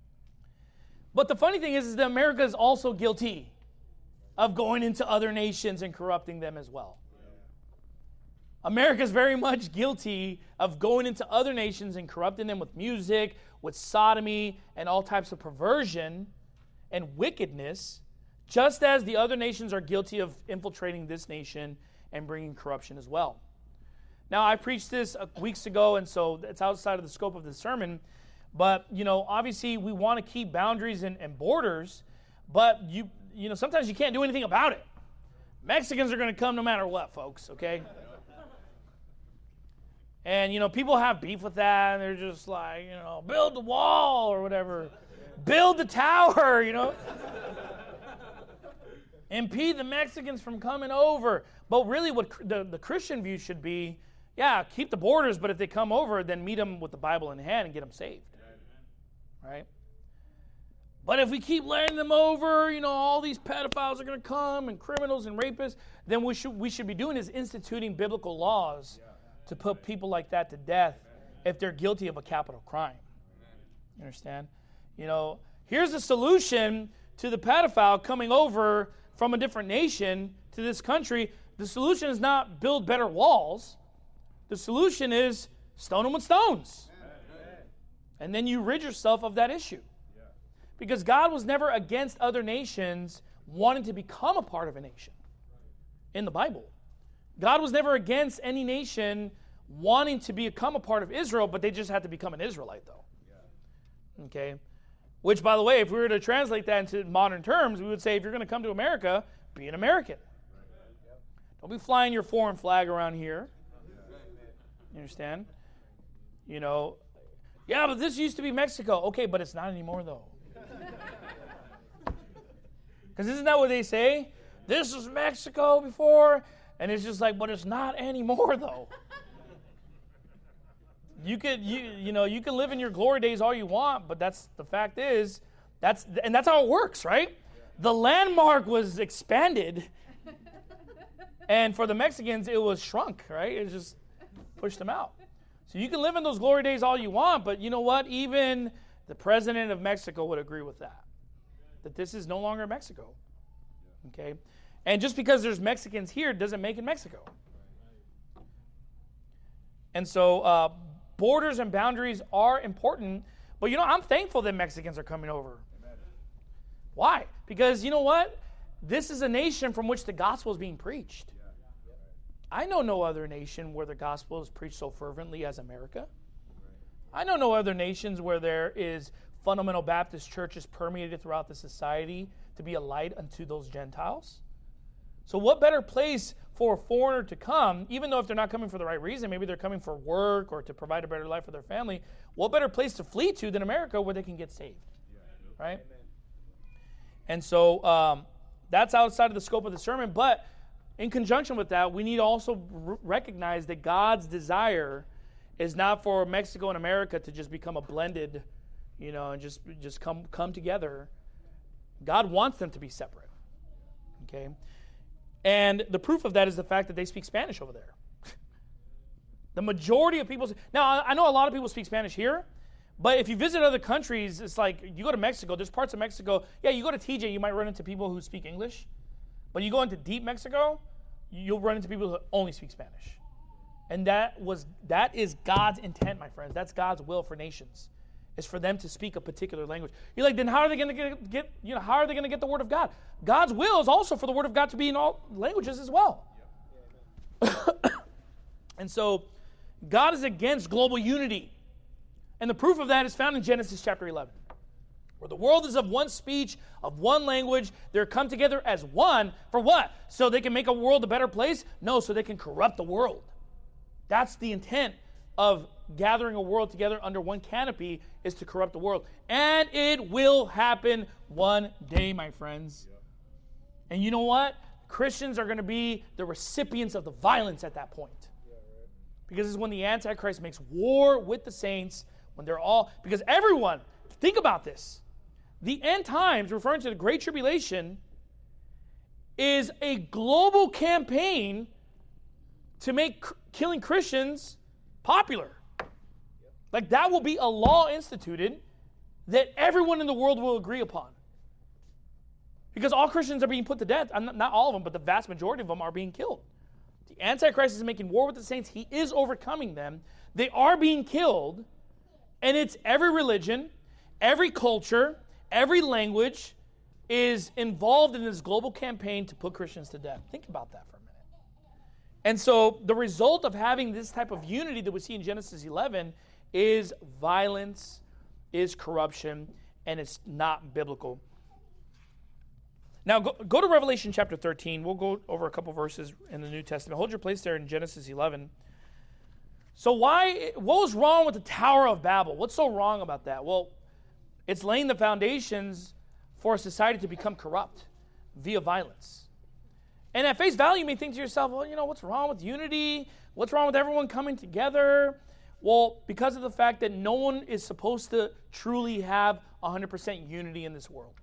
Speaker 3: But the funny thing is that America is also guilty of going into other nations and corrupting them as well. America is very much guilty of going into other nations and corrupting them with music, with sodomy, and all types of perversion and wickedness, just as the other nations are guilty of infiltrating this nation and bringing corruption as well. Now, I preached this weeks ago, and so it's outside of the scope of the sermon. But, obviously we want to keep boundaries and borders, but sometimes you can't do anything about it. Mexicans are going to come no matter what, folks, okay? And, people have beef with that, and they're just like, build the wall or whatever. Build the tower, Impede the Mexicans from coming over. But really what the Christian view should be, keep the borders, but if they come over, then meet them with the Bible in hand and get them saved. Right? But if we keep letting them over, all these pedophiles are going to come and criminals and rapists, then we should be doing is instituting biblical laws to put people like that to death if they're guilty of a capital crime. You understand? Here's a solution to the pedophile coming over from a different nation to this country. The solution is not build better walls. The solution is stone them with stones. And then you rid yourself of that issue. Because God was never against other nations wanting to become a part of a nation in the Bible. God was never against any nation wanting to become a part of Israel, but they just had to become an Israelite, though. Okay? Which, by the way, if we were to translate that into modern terms, we would say if you're going to come to America, be an American. Don't be flying your foreign flag around here. You understand? But this used to be Mexico. Okay, but it's not anymore, though. Because isn't that what they say? This was Mexico before, and it's just like, but it's not anymore, though. You can live in your glory days all you want, but the fact is, that's how it works, right? The landmark was expanded, and for the Mexicans, it was shrunk, right? It just pushed them out. So you can live in those glory days all you want, but you know what? Even the president of Mexico would agree with that this is no longer Mexico. Okay? And just because there's Mexicans here doesn't make it Mexico. And so borders and boundaries are important, but I'm thankful that Mexicans are coming over. Why? Because you know what? This is a nation from which the gospel is being preached. I know no other nation where the gospel is preached so fervently as America. I know no other nations where there is fundamental Baptist churches permeated throughout the society to be a light unto those Gentiles. So what better place for a foreigner to come, even though if they're not coming for the right reason, maybe they're coming for work or to provide a better life for their family, what better place to flee to than America where they can get saved, right? And so that's outside of the scope of the sermon, but in conjunction with that, we need to also recognize that God's desire is not for Mexico and America to just become a blended, and just come together. God wants them to be separate, okay? And the proof of that is the fact that they speak Spanish over there. The majority of people... Now, I know a lot of people speak Spanish here, but if you visit other countries, it's like you go to Mexico, there's parts of Mexico... Yeah, you go to TJ, you might run into people who speak English, but you go into deep Mexico, you'll run into people who only speak Spanish. And that is God's intent, my friends. That's God's will for nations, is for them to speak a particular language. You're like, then how are they going to get how are they going to get the word of God? God's will is also for the word of God to be in all languages as well. And so God is against global unity. And the proof of that is found in Genesis chapter 11. Where the world is of one speech, of one language, they're come together as one. For what? So they can make a world a better place? No, so they can corrupt the world. That's the intent of gathering a world together under one canopy, is to corrupt the world. And it will happen one day, my friends. And you know what? Christians are going to be the recipients of the violence at that point. Because it's when the Antichrist makes war with the saints, when they're all... Because everyone, think about this. The end times, referring to the Great Tribulation, is a global campaign to make killing Christians popular. Like, that will be a law instituted that everyone in the world will agree upon. Because all Christians are being put to death. Not all of them, but the vast majority of them are being killed. The Antichrist is making war with the saints. He is overcoming them. They are being killed. And it's every religion, every culture, every language is involved in this global campaign to put Christians to death. Think about that for a minute. And so the result of having this type of unity that we see in Genesis 11 is violence, is corruption, and it's not biblical. Now, go to Revelation chapter 13. We'll go over a couple verses in the New Testament. Hold your place there in Genesis 11. So what was wrong with the Tower of Babel? What's so wrong about that? Well, it's laying the foundations for a society to become corrupt via violence. And at face value, you may think to yourself, well, what's wrong with unity? What's wrong with everyone coming together? Well, because of the fact that no one is supposed to truly have 100% unity in this world.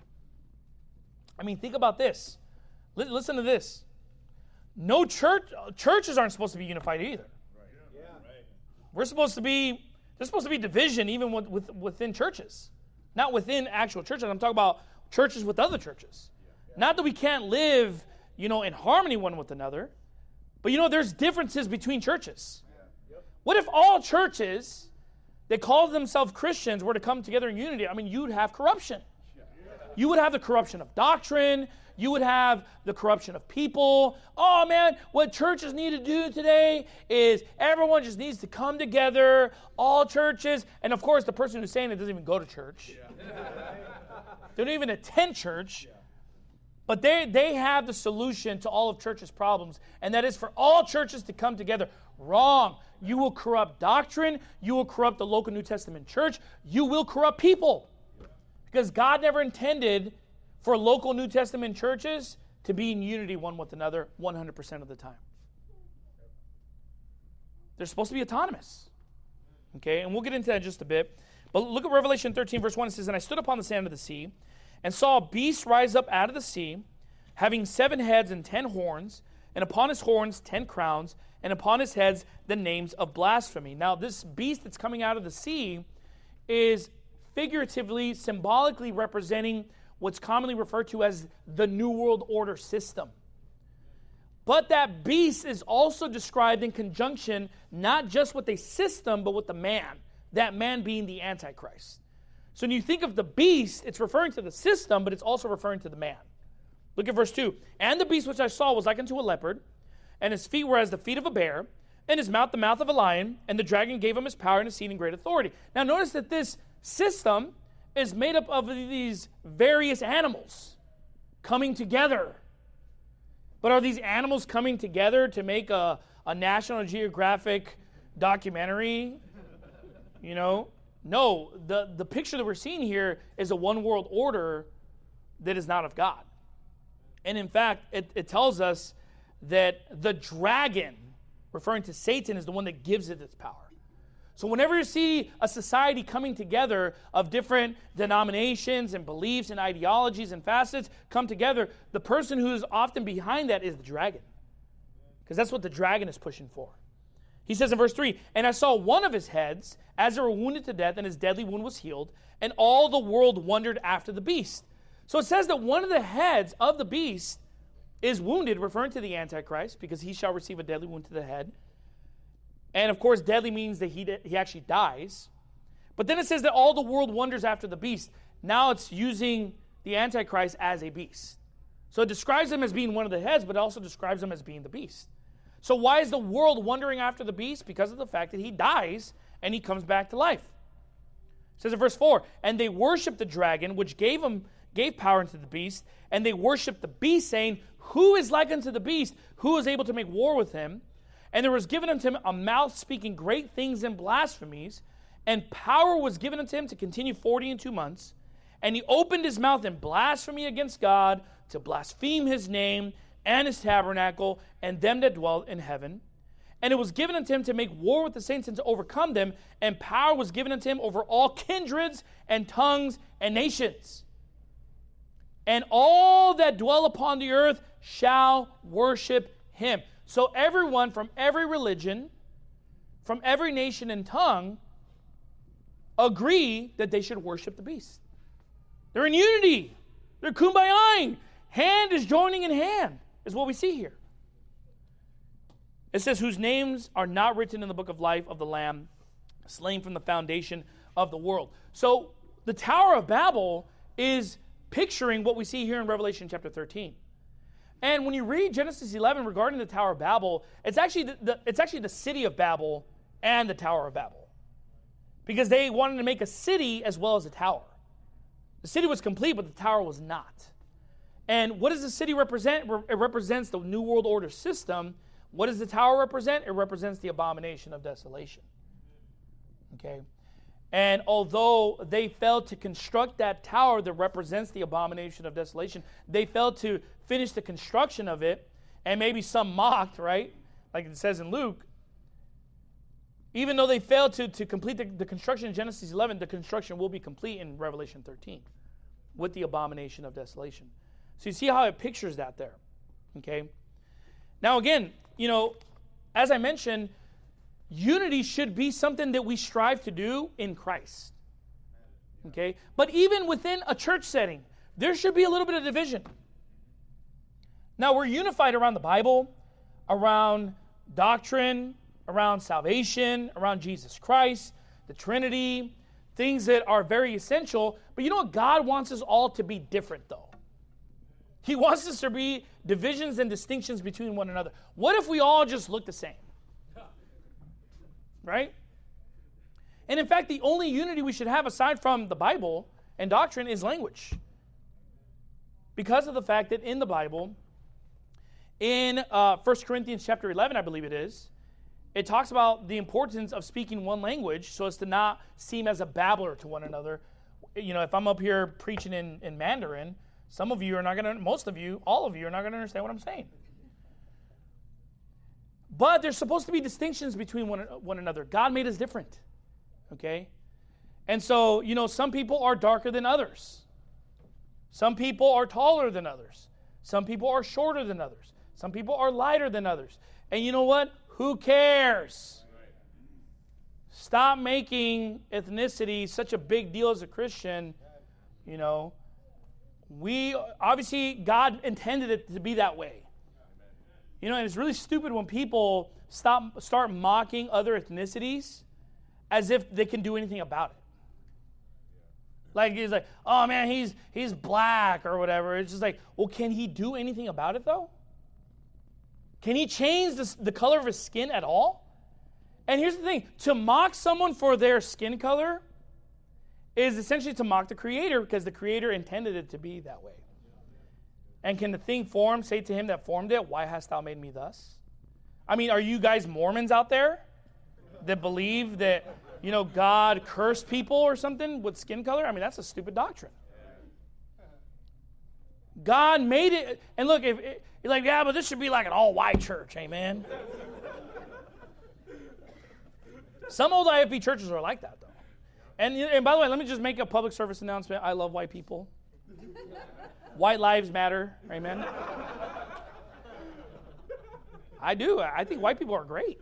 Speaker 3: I mean, think about this. Listen to this. No churches aren't supposed to be unified either. There's supposed to be division even within churches. Not within actual churches. I'm talking about churches with other churches. Not that we can't live, in harmony one with another. But, there's differences between churches. What if all churches that call themselves Christians were to come together in unity? I mean, you'd have corruption. You would have the corruption of doctrine. You would have the corruption of people. Oh, man, what churches need to do today is everyone just needs to come together, all churches. And, of course, the person who's saying it doesn't even go to church. They don't even attend church. But they have the solution to all of church's problems, and that is for all churches to come together. Wrong. You will corrupt doctrine. You will corrupt the local New Testament church. You will corrupt people. Because God never intended for local New Testament churches to be in unity one with another 100% of the time. They're supposed to be autonomous. Okay, and we'll get into that in just a bit. But look at Revelation 13, verse 1. It says, "And I stood upon the sand of the sea, and saw a beast rise up out of the sea, having 7 heads and 10 horns, and upon his horns 10 crowns, and upon his heads the names of blasphemy." Now, this beast that's coming out of the sea is figuratively, symbolically representing what's commonly referred to as the New World Order system. But that beast is also described in conjunction not just with a system, but with the man, that man being the Antichrist. So when you think of the beast, it's referring to the system, but it's also referring to the man. Look at verse 2. "And the beast which I saw was like unto a leopard, and his feet were as the feet of a bear, and his mouth the mouth of a lion, and the dragon gave him his power and his seat and great authority." Now notice that this system is made up of these various animals coming together. But are these animals coming together to make a National Geographic documentary? You know? No, the picture that we're seeing here is a one world order that is not of God. And in fact, it tells us that the dragon, referring to Satan, is the one that gives it its power. So whenever you see a society coming together of different denominations and beliefs and ideologies and facets come together, the person who is often behind that is the dragon. Because that's what the dragon is pushing for. He says in verse 3, "And I saw one of his heads as they were wounded to death, and his deadly wound was healed, and all the world wondered after the beast." So it says that one of the heads of the beast is wounded, referring to the Antichrist, because he shall receive a deadly wound to the head. And of course, deadly means that he actually dies. But then it says that all the world wonders after the beast. Now it's using the Antichrist as a beast. So it describes him as being one of the heads, but it also describes him as being the beast. So why is the world wondering after the beast? Because of the fact that he dies and he comes back to life. It says in verse 4, "And they worshiped the dragon, which gave power unto the beast, and they worshiped the beast, saying, Who is like unto the beast? Who is able to make war with him? And there was given unto him a mouth speaking great things and blasphemies, and power was given unto him to continue 42 months. And he opened his mouth in blasphemy against God, to blaspheme his name and his tabernacle, and them that dwell in heaven. And it was given unto him to make war with the saints and to overcome them, and power was given unto him over all kindreds and tongues and nations. And all that dwell upon the earth shall worship him." So everyone from every religion, from every nation and tongue, agree that they should worship the beast. They're in unity. They're kumbayaing. Hand is joining in hand, is what we see here. It says, "Whose names are not written in the book of life of the Lamb, slain from the foundation of the world." So the Tower of Babel is picturing what we see here in Revelation chapter 13. And when you read Genesis 11 regarding the Tower of Babel, it's actually the city of Babel and the Tower of Babel. Because they wanted to make a city as well as a tower. The city was complete, but the tower was not. And what does the city represent? It represents the New World Order system. What does the tower represent? It represents the abomination of desolation. Okay? And although they failed to construct that tower that represents the abomination of desolation, they failed to finish the construction of it, and maybe some mocked, right? Like it says in Luke. Even though they failed to complete the construction in Genesis 11, the construction will be complete in Revelation 13 with the abomination of desolation. So you see how it pictures that there. Okay? Now again, as I mentioned, unity should be something that we strive to do in Christ. Okay? But even within a church setting, there should be a little bit of division. Now, we're unified around the Bible, around doctrine, around salvation, around Jesus Christ, the Trinity, things that are very essential. But you know what? God wants us all to be different, though. He wants us to be divisions and distinctions between one another. What if we all just look the same? Right? And in fact, the only unity we should have aside from the Bible and doctrine is language. Because of the fact that in the Bible, in 1 Corinthians chapter 11, I believe it is, it talks about the importance of speaking one language so as to not seem as a babbler to one another. If I'm up here preaching in Mandarin, some of you are not going to, most of you, all of you are not going to understand what I'm saying. But there's supposed to be distinctions between one another. God made us different. Okay? And so, some people are darker than others. Some people are taller than others. Some people are shorter than others. Some people are lighter than others. And you know what? Who cares? Stop making ethnicity such a big deal as a Christian. We, obviously, God intended it to be that way. And it's really stupid when people start mocking other ethnicities as if they can do anything about it. Like, he's like, oh man, he's black or whatever. It's just like, well, can he do anything about it though? Can he change the color of his skin at all? And here's the thing, to mock someone for their skin color is essentially to mock the Creator because the Creator intended it to be that way. And can the thing formed say to him that formed it, why hast thou made me thus? I mean, are you guys Mormons out there that believe that, God cursed people or something with skin color? I mean, that's a stupid doctrine. God made it. And look, if you're like, yeah, but this should be like an all-white church, amen? Some old IFB churches are like that, though. And by the way, let me just make a public service announcement. I love white people. White lives matter, amen? I do. I think white people are great.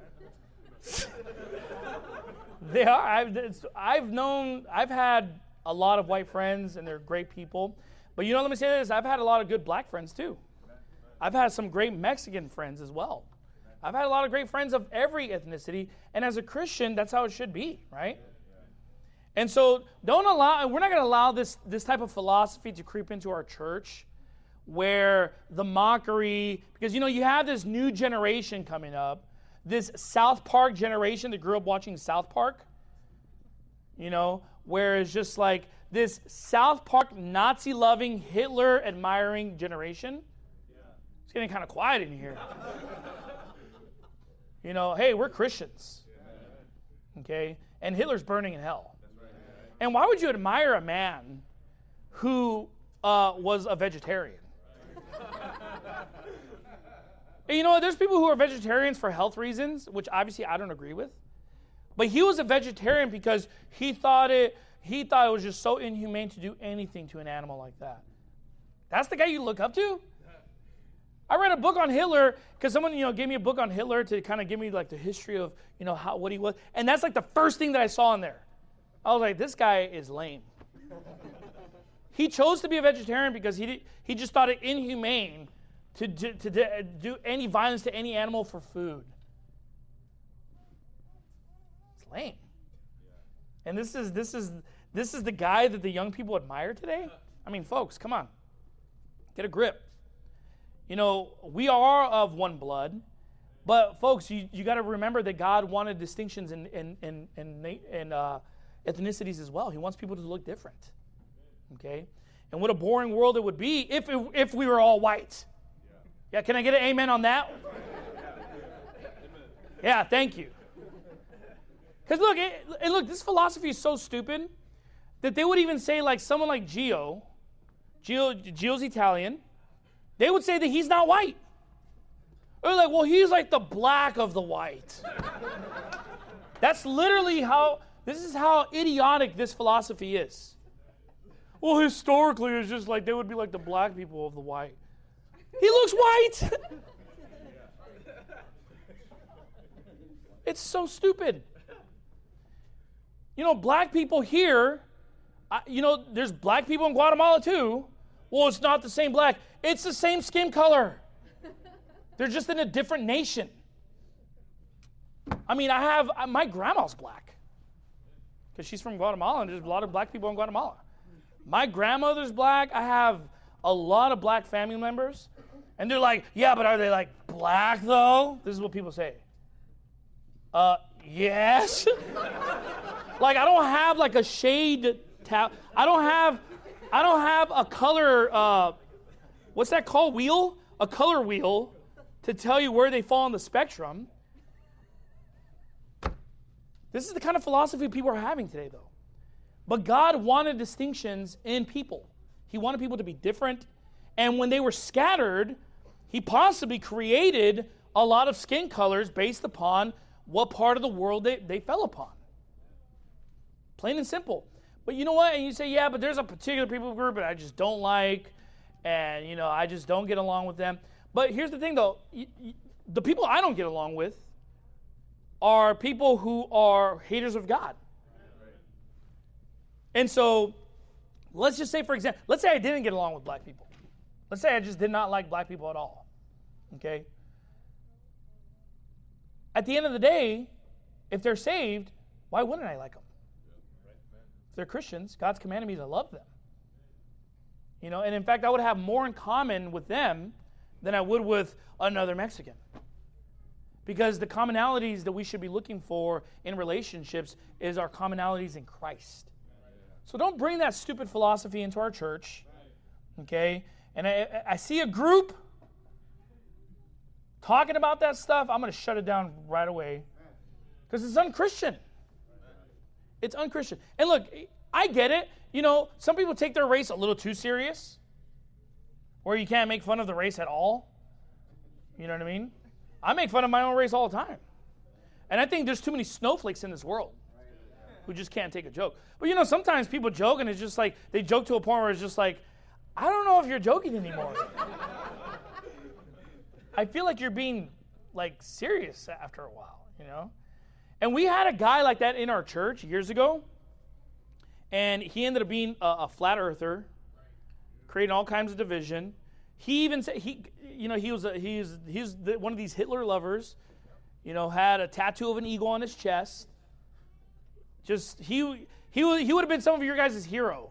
Speaker 3: They are. I've had a lot of white friends, and they're great people. But let me say this. I've had a lot of good black friends, too. I've had some great Mexican friends as well. I've had a lot of great friends of every ethnicity. And as a Christian, that's how it should be, right? And so we're not going to allow this type of philosophy to creep into our church where the mockery, because, you have this new generation coming up, this South Park generation that grew up watching South Park, where it's just like this South Park Nazi-loving, Hitler-admiring generation. It's getting kind of quiet in here. Hey, we're Christians. Okay? And Hitler's burning in hell. And why would you admire a man who was a vegetarian? And there's people who are vegetarians for health reasons, which obviously I don't agree with. But he was a vegetarian because he thought it was just so inhumane to do anything to an animal like that. That's the guy you look up to? I read a book on Hitler because someone, gave me a book on Hitler to kind of give me like the history of, what he was. And that's like the first thing that I saw in there. I was like, this guy is lame. He chose to be a vegetarian because he just thought it inhumane to do any violence to any animal for food. It's lame. And this is the guy that the young people admire today? I mean, folks, come on. Get a grip. We are of one blood, but folks, you got to remember that God wanted distinctions in ethnicities as well. He wants people to look different. Okay? And what a boring world it would be if we were all white. Yeah, can I get an amen on that? Yeah, thank you. Because look, this philosophy is so stupid that they would even say like someone like Gio's Italian, they would say that he's not white. Or like, well, he's like the black of the white. That's literally this is how idiotic this philosophy is. Well, historically, it's just like they would be like the black people of the white. He looks white. It's so stupid. Black people here, there's black people in Guatemala too. Well, it's not the same black. It's the same skin color. They're just in a different nation. I mean, my grandma's black because she's from Guatemala, and there's a lot of black people in Guatemala. My grandmother's black. I have a lot of black family members, and they're like, yeah, but are they like black though? This is what people say. Yes. Like I don't have like a shade I don't have a color what's that called? Wheel? A color wheel to tell you where they fall on the spectrum. This is the kind of philosophy people are having today, though. But God wanted distinctions in people. He wanted people to be different. And when they were scattered, he possibly created a lot of skin colors based upon what part of the world they fell upon. Plain and simple. But you know what? And you say, yeah, but there's a particular people group that I just don't like, and, I just don't get along with them. But here's the thing, though. The people I don't get along with are people who are haters of God. And so, let's just say, for example, let's say I didn't get along with black people. Let's say I just did not like black people at all. Okay? At the end of the day, if they're saved, why wouldn't I like them? If they're Christians, God's commanded me to love them. And in fact, I would have more in common with them than I would with another Mexican. Because the commonalities that we should be looking for in relationships is our commonalities in Christ. So don't bring that stupid philosophy into our church, okay? And I see a group talking about that stuff, I'm going to shut it down right away because it's unchristian. It's unchristian. And look, I get it. Some people take their race a little too serious, where you can't make fun of the race at all. You know what I mean? I make fun of my own race all the time. And I think there's too many snowflakes in this world who just can't take a joke. But sometimes people joke and it's just like, they joke to a point where it's just like, I don't know if you're joking anymore. I feel like you're being serious after a while, And we had a guy like that in our church years ago. And he ended up being a flat earther, creating all kinds of division. He even said, he's one of these Hitler lovers, had a tattoo of an eagle on his chest. Just, he would have been some of your guys' hero.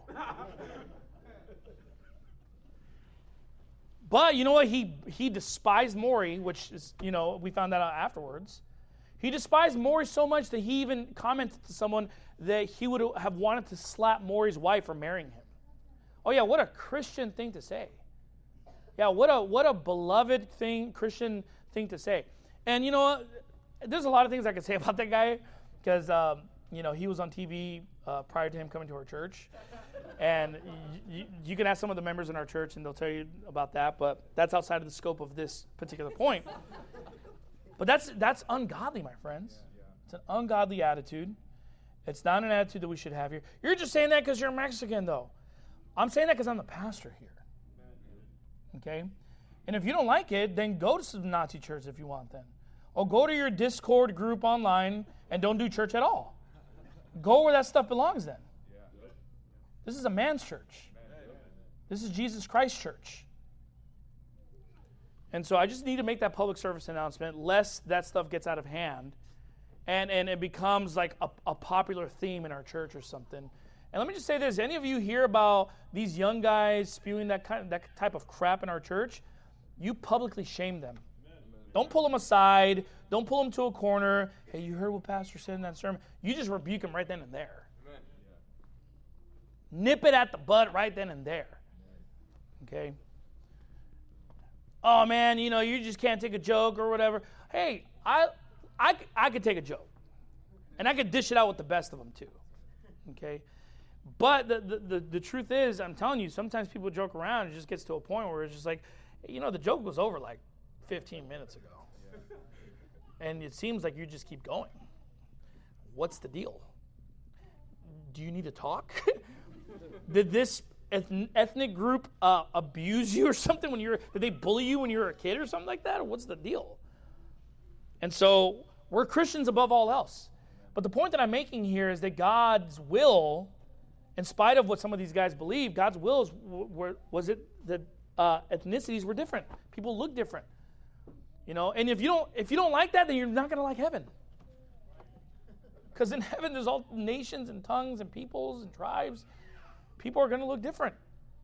Speaker 3: But you know what? He despised Maury, which is, we found that out afterwards. He despised Maury so much that he even commented to someone that he would have wanted to slap Maury's wife for marrying him. Oh yeah, what a Christian thing to say. Yeah, what a beloved Christian thing to say. And there's a lot of things I could say about that guy because he was on TV prior to him coming to our church. And you can ask some of the members in our church and they'll tell you about that, but that's outside of the scope of this particular point. But that's ungodly, my friends. It's an ungodly attitude. It's not an attitude that we should have here. You're just saying that because you're Mexican, though. I'm saying that because I'm the pastor here. Okay? And if you don't like it, then go to some Nazi church if you want then. Or go to your Discord group online and don't do church at all. Go where that stuff belongs then. This is a man's church. This is Jesus Christ's church. And so I just need to make that public service announcement lest that stuff gets out of hand and it becomes like a popular theme in our church or something. And let me just say this. Any of you hear about these young guys spewing that type of crap in our church, you publicly shame them. Don't pull them aside. Don't pull them to a corner. Hey, you heard what Pastor said in that sermon? You just rebuke them right then and there. Nip it at the bud right then and there. Okay? Oh, man, you just can't take a joke or whatever. Hey, I could take a joke. And I could dish it out with the best of them, too. Okay? But the truth is, I'm telling you, sometimes people joke around. It just gets to a point where it's just like, the joke was over 15 minutes ago. And it seems like you just keep going. What's the deal? Do you need to talk? Did this ethnic group abuse you or something did they bully you when you were a kid or something like that? Or what's the deal? And so we're Christians above all else. But the point that I'm making here is that God's will, in spite of what some of these guys believe, God's will was it that ethnicities were different. People look different. And if you don't like that, then you're not going to like heaven. Because in heaven, there's all nations and tongues and peoples and tribes. People are going to look different.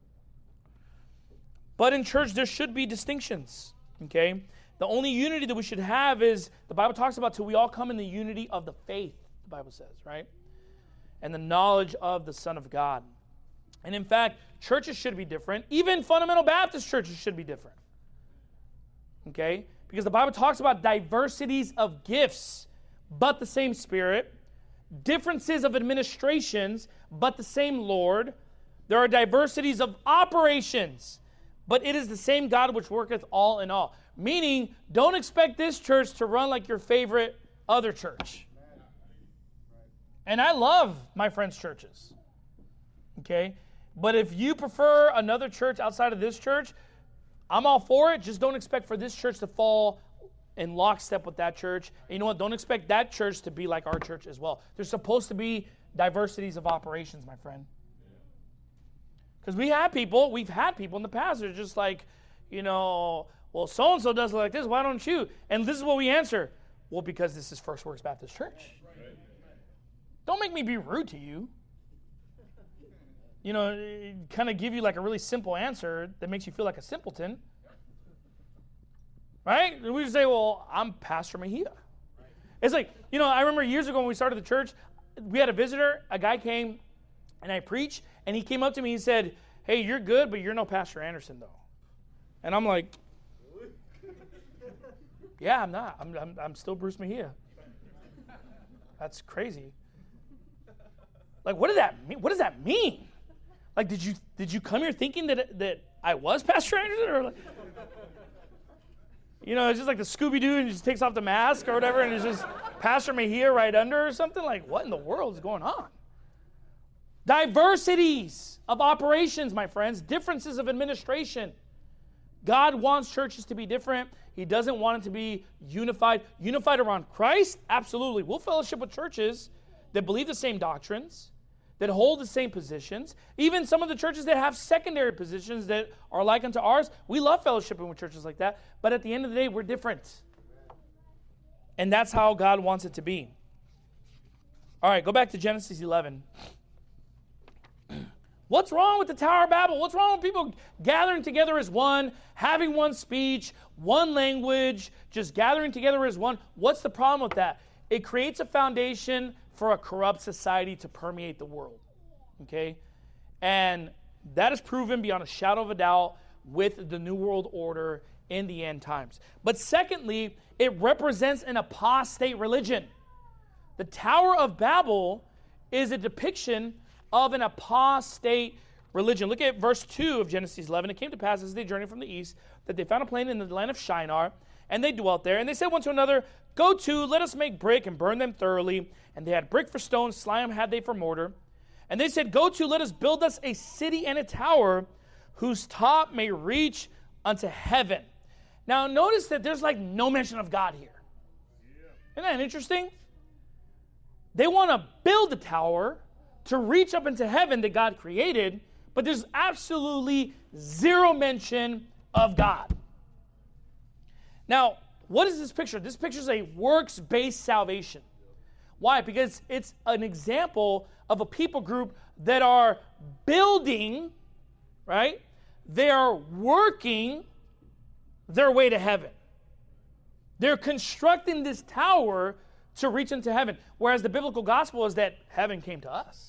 Speaker 3: But in church, there should be distinctions. Okay? The only unity that we should have is, the Bible talks about till we all come in the unity of the faith, the Bible says, right? And the knowledge of the Son of God. And in fact, churches should be different. Even fundamental Baptist churches should be different. Okay? Because the Bible talks about diversities of gifts, but the same Spirit. Differences of administrations, but the same Lord. There are diversities of operations, but it is the same God which worketh all in all. Meaning, don't expect this church to run like your favorite other church. And I love my friends' churches. Okay? But if you prefer another church outside of this church, I'm all for it. Just don't expect for this church to fall in lockstep with that church. And you know what? Don't expect that church to be like our church as well. There's supposed to be diversities of operations, my friend. Because we've had people in the past that are just like, well, so-and-so does it like this. Why don't you? And this is what we answer. Well, because this is First Works Baptist Church. Don't make me be rude to you. Kind of give you like a really simple answer that makes you feel like a simpleton. Right? And we just say, well, I'm Pastor Mejia. It's like, I remember years ago when we started the church, we had a visitor. A guy came And I preached, and he came up to me and said, hey, you're good, but you're no Pastor Anderson, though. And I'm like, yeah, I'm not. I'm still Bruce Mejia. That's crazy. Like, what does that mean? What does that mean? Like, did you come here thinking that I was Pastor Anderson? Or like, it's just like the Scooby-Doo and he just takes off the mask or whatever, and it's just Pastor Mejia right under or something? Like, what in the world is going on? Diversities of operations, my friends. Differences of administration. God wants churches to be different. He doesn't want it to be unified. Unified around Christ? Absolutely. We'll fellowship with churches that believe the same doctrines, that hold the same positions. Even some of the churches that have secondary positions that are like unto ours, we love fellowshipping with churches like that. But at the end of the day, we're different. And that's how God wants it to be. All right, go back to Genesis 11. What's wrong with the Tower of Babel? What's wrong with people gathering together as one, having one speech, one language, just gathering together as one? What's the problem with that? It creates a foundation for a corrupt society to permeate the world, okay? And that is proven beyond a shadow of a doubt with the New World Order in the end times. But secondly, it represents an apostate religion. The Tower of Babel is a depiction of an apostate religion. Look at verse 2 of Genesis 11. It came to pass as they journeyed from the east that they found a plain in the land of Shinar, and they dwelt there. And they said one to another, go to, let us make brick and burn them thoroughly. And they had brick for stone, slime had they for mortar. And they said, go to, let us build us a city and a tower whose top may reach unto heaven. Now notice that there's like no mention of God here. Isn't that interesting? They want to build a tower to reach up into heaven that God created, but there's absolutely zero mention of God. Now, what is this picture? This picture is a works-based salvation. Why? Because it's an example of a people group that are building, right? They are working their way to heaven. They're constructing this tower to reach into heaven. Whereas the biblical gospel is that heaven came to us.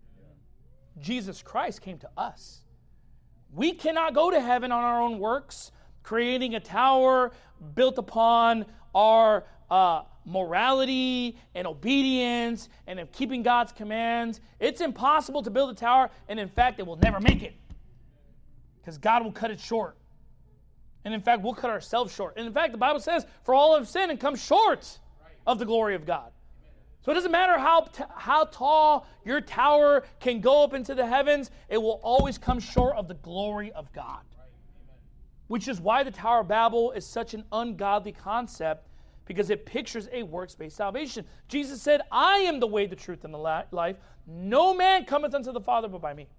Speaker 3: Jesus Christ came to us. We cannot go to heaven on our own works, creating a tower built upon our morality and obedience and of keeping God's commands. It's impossible to build a tower, and in fact, it will never make it because God will cut it short. And in fact, we'll cut ourselves short. And in fact, the Bible says, for all have sinned and come short of the glory of God. So it doesn't matter how tall your tower can go up into the heavens, it will always come short of the glory of God. Which is why the Tower of Babel is such an ungodly concept, because it pictures a works-based salvation. Jesus said, I am the way, the truth, and the life. No man cometh unto the Father but by me.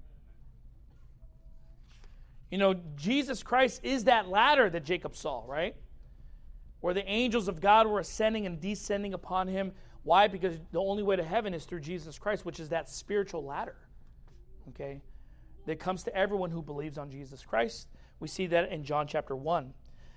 Speaker 3: Jesus Christ is that ladder that Jacob saw, right? Where the angels of God were ascending and descending upon him. Why? Because the only way to heaven is through Jesus Christ, which is that spiritual ladder, okay, that comes to everyone who believes on Jesus Christ. We see that in John chapter 1.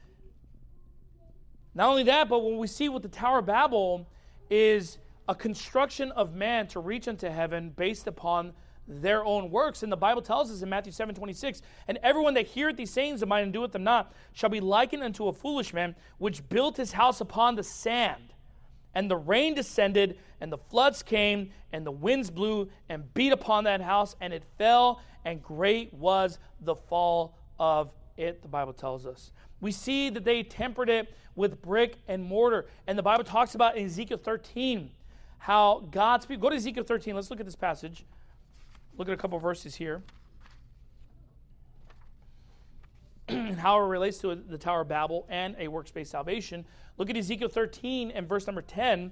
Speaker 3: Not only that, but when we see what the Tower of Babel is a construction of man to reach unto heaven based upon their own works. And the Bible tells us in Matthew 7:26, and everyone that heareth these sayings of mine and doeth them not shall be likened unto a foolish man, which built his house upon the sand. And the rain descended, and the floods came, and the winds blew and beat upon that house, and it fell, and great was the fall of it, the Bible tells us. We see that they tempered it with brick and mortar. And the Bible talks about in Ezekiel 13 how God's people... Go to Ezekiel 13. Let's look at this passage. Look at a couple verses here. And how it relates to the Tower of Babel and a works-based salvation. Look at Ezekiel 13 and verse number 10.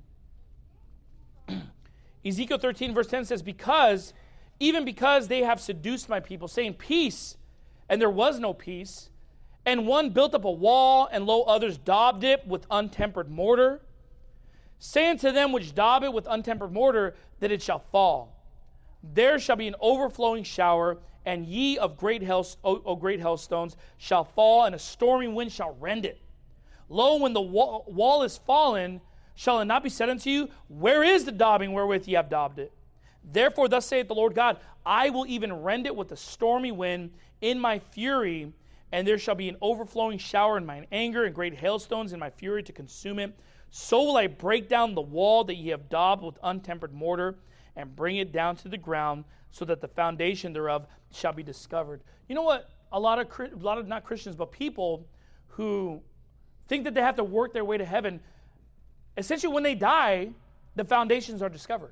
Speaker 3: Ezekiel 13 verse 10 says, even because they have seduced my people, saying peace, and there was no peace, and one built up a wall, and lo, others daubed it with untempered mortar, saying to them which daub it with untempered mortar, that it shall fall. There shall be an overflowing shower, and ye of great hailstones shall fall, and a stormy wind shall rend it. Lo, when the wall is fallen, shall it not be said unto you, where is the daubing wherewith ye have daubed it? Therefore, thus saith the Lord God, I will even rend it with a stormy wind in my fury, and there shall be an overflowing shower in mine anger, and great hailstones in my fury to consume it. So will I break down the wall that ye have daubed with untempered mortar, and bring it down to the ground, so that the foundation thereof shall be discovered. You know what? A lot of not Christians, but people who think that they have to work their way to heaven, essentially when they die, the foundations are discovered.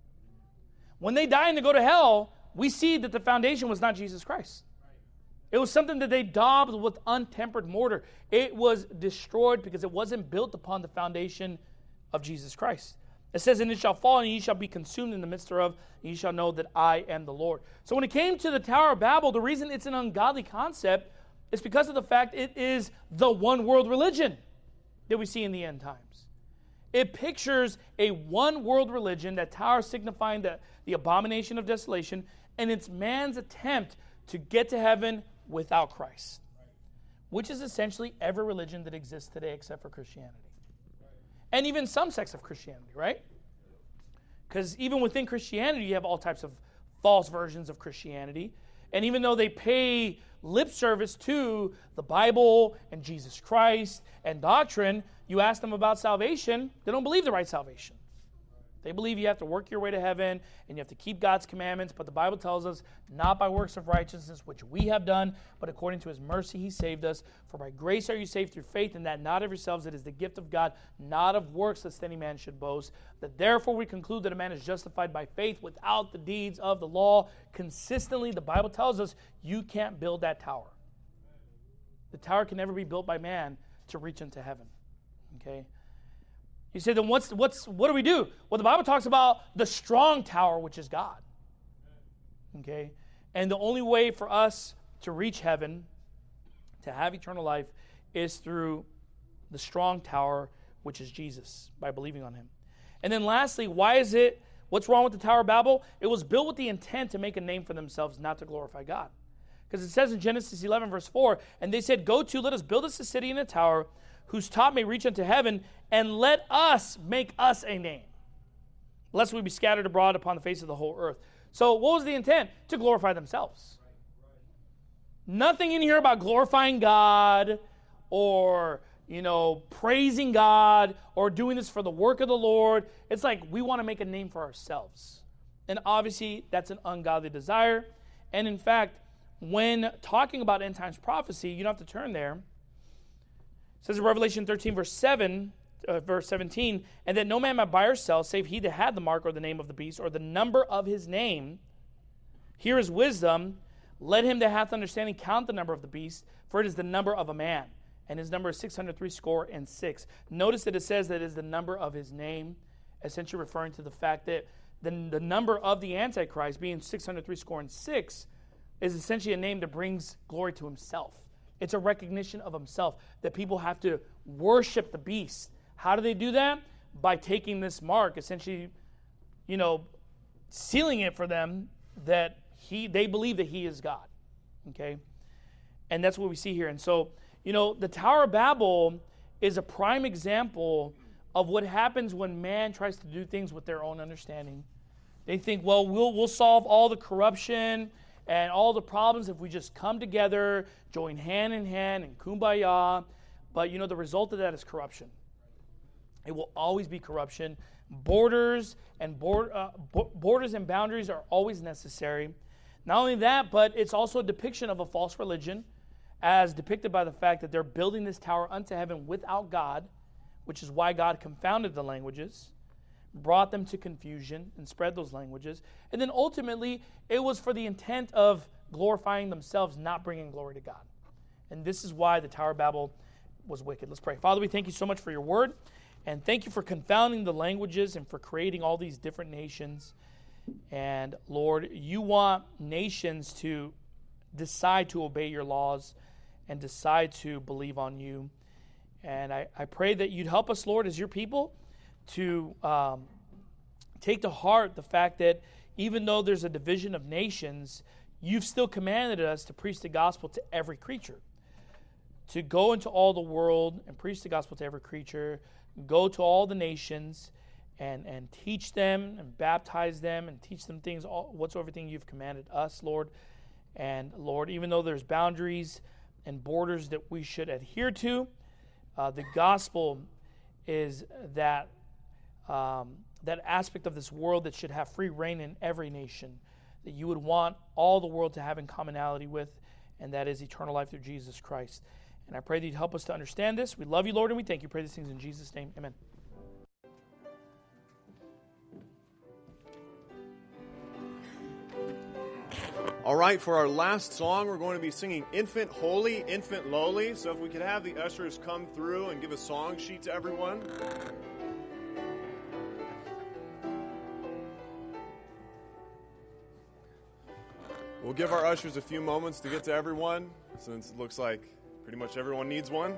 Speaker 3: When they die and they go to hell, we see that the foundation was not Jesus Christ. It was something that they daubed with untempered mortar. It was destroyed because it wasn't built upon the foundation of Jesus Christ. It says, and it shall fall, and ye shall be consumed in the midst thereof, and ye shall know that I am the Lord. So when it came to the Tower of Babel, the reason it's an ungodly concept is because of the fact it is the one world religion that we see in the end times. It pictures a one world religion, that tower signifying the abomination of desolation, and it's man's attempt to get to heaven without Christ, which is essentially every religion that exists today except for Christianity. And even some sects of Christianity, right? Because even within Christianity, you have all types of false versions of Christianity. And even though they pay lip service to the Bible and Jesus Christ and doctrine, you ask them about salvation, they don't believe the right salvation. They believe you have to work your way to heaven and you have to keep God's commandments, but the Bible tells us, not by works of righteousness, which we have done, but according to his mercy he saved us. For by grace are you saved through faith, and that not of yourselves, it is the gift of God, not of works, lest any man should boast. That therefore we conclude that a man is justified by faith without the deeds of the law. Consistently, the Bible tells us you can't build that tower. The tower can never be built by man to reach into heaven. Okay? You say, then what do we do? Well, the Bible talks about the strong tower, which is God. Okay? And the only way for us to reach heaven, to have eternal life, is through the strong tower, which is Jesus, by believing on him. And then lastly, what's wrong with the Tower of Babel? It was built with the intent to make a name for themselves, not to glorify God. Because it says in Genesis 11, verse 4, and they said, go to, let us build us a city and a tower, whose top may reach unto heaven, and let us make us a name, lest we be scattered abroad upon the face of the whole earth. So what was the intent? To glorify themselves. Nothing in here about glorifying God or, praising God or doing this for the work of the Lord. It's like we want to make a name for ourselves. And obviously that's an ungodly desire. And in fact, when talking about end times prophecy, you don't have to turn there. It says in Revelation 13, verse 17, and that no man might buy or sell, save he that had the mark or the name of the beast, or the number of his name. Here is wisdom. Let him that hath understanding count the number of the beast, for it is the number of a man, and his number is 666. Notice that it says that it is the number of his name, essentially referring to the fact that the number of the Antichrist, being 666, is essentially a name that brings glory to himself. It's a recognition of himself, that people have to worship the beast. How do they do that? By taking this mark, essentially, sealing it for them that they believe that he is God. Okay? And that's what we see here. And so, the Tower of Babel is a prime example of what happens when man tries to do things with their own understanding. They think, well, we'll solve all the corruption and all the problems if we just come together, join hand in hand, and kumbaya. But, the result of that is corruption. It will always be corruption. Borders and boundaries are always necessary. Not only that, but it's also a depiction of a false religion, as depicted by the fact that they're building this tower unto heaven without God, which is why God confounded the languages, brought them to confusion, and spread those languages. And then ultimately, it was for the intent of glorifying themselves, not bringing glory to God. And this is why the Tower of Babel was wicked. Let's pray. Father, we thank you so much for your word, and thank you for confounding the languages and for creating all these different nations. And Lord, you want nations to decide to obey your laws and decide to believe on you. And I pray that you'd help us, Lord, as your people, to take to heart the fact that even though there's a division of nations, you've still commanded us to preach the gospel to every creature, to go into all the world and preach the gospel to every creature, go to all the nations, and teach them and baptize them and teach them things, whatsoever thing you've commanded us, Lord. And Lord, even though there's boundaries and borders that we should adhere to, the gospel is that that aspect of this world that should have free reign in every nation, that you would want all the world to have in commonality with, and that is eternal life through Jesus Christ. And I pray that you'd help us to understand this. We love you, Lord, and we thank you. Pray these things in Jesus' name. Amen.
Speaker 1: All right, for our last song, we're going to be singing Infant Holy, Infant Lowly. So if we could have the ushers come through and give a song sheet to everyone. We'll give our ushers a few moments to get to everyone, since it looks like pretty much everyone needs one.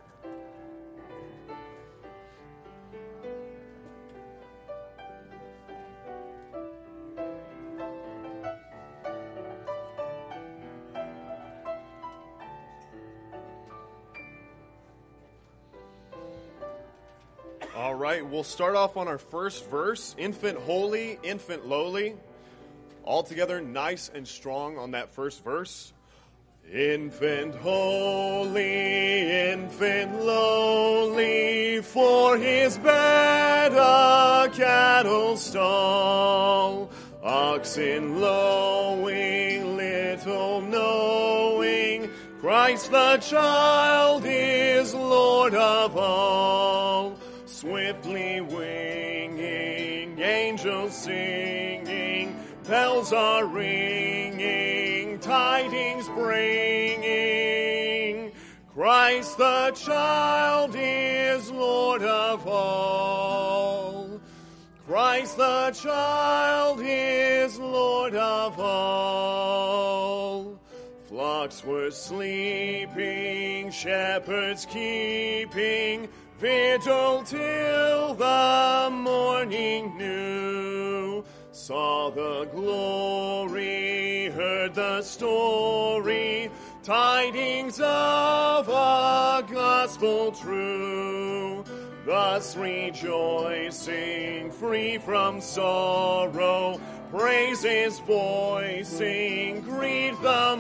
Speaker 1: All right, we'll start off on our first verse, Infant Holy, Infant Lowly. All together, nice and strong on that first verse. Infant holy, infant lowly, for his bed a cattle stall, oxen lowing, little knowing, Christ the child is Lord of all. Swiftly winging, angels singing, bells are ringing, tidings bringing. Christ the child is Lord of all. Christ the child is Lord of all. Flocks were sleeping, shepherds keeping vigil till the morning new. Saw the glory, heard the story, tidings of a gospel true. Thus rejoicing, free from sorrow, praises voicing, greet the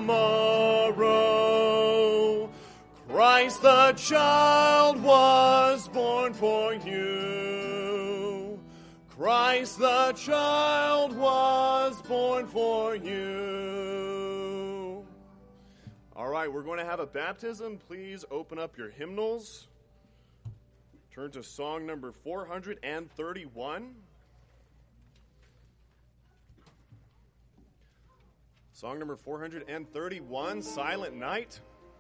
Speaker 1: morrow. Christ the child was born for you. Christ the child was born for you. All right, we're going to have a baptism. Please open up your hymnals. Turn to song number 431. Song number 431, Silent Night.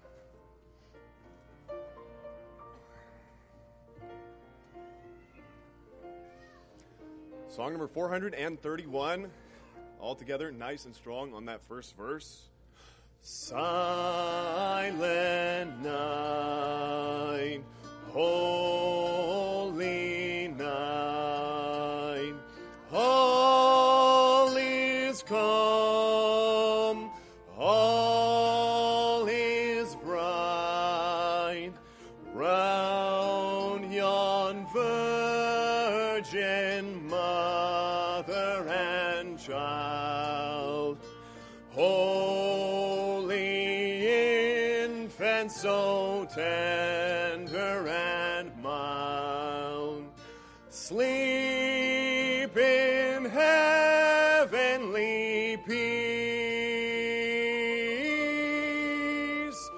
Speaker 1: Song number 431, all together, nice and strong on that first verse. Silent night, holy night, all is calm, all is bright, round yon virgin mother and child, holy infant, so tender and mild, sleep in heavenly peace,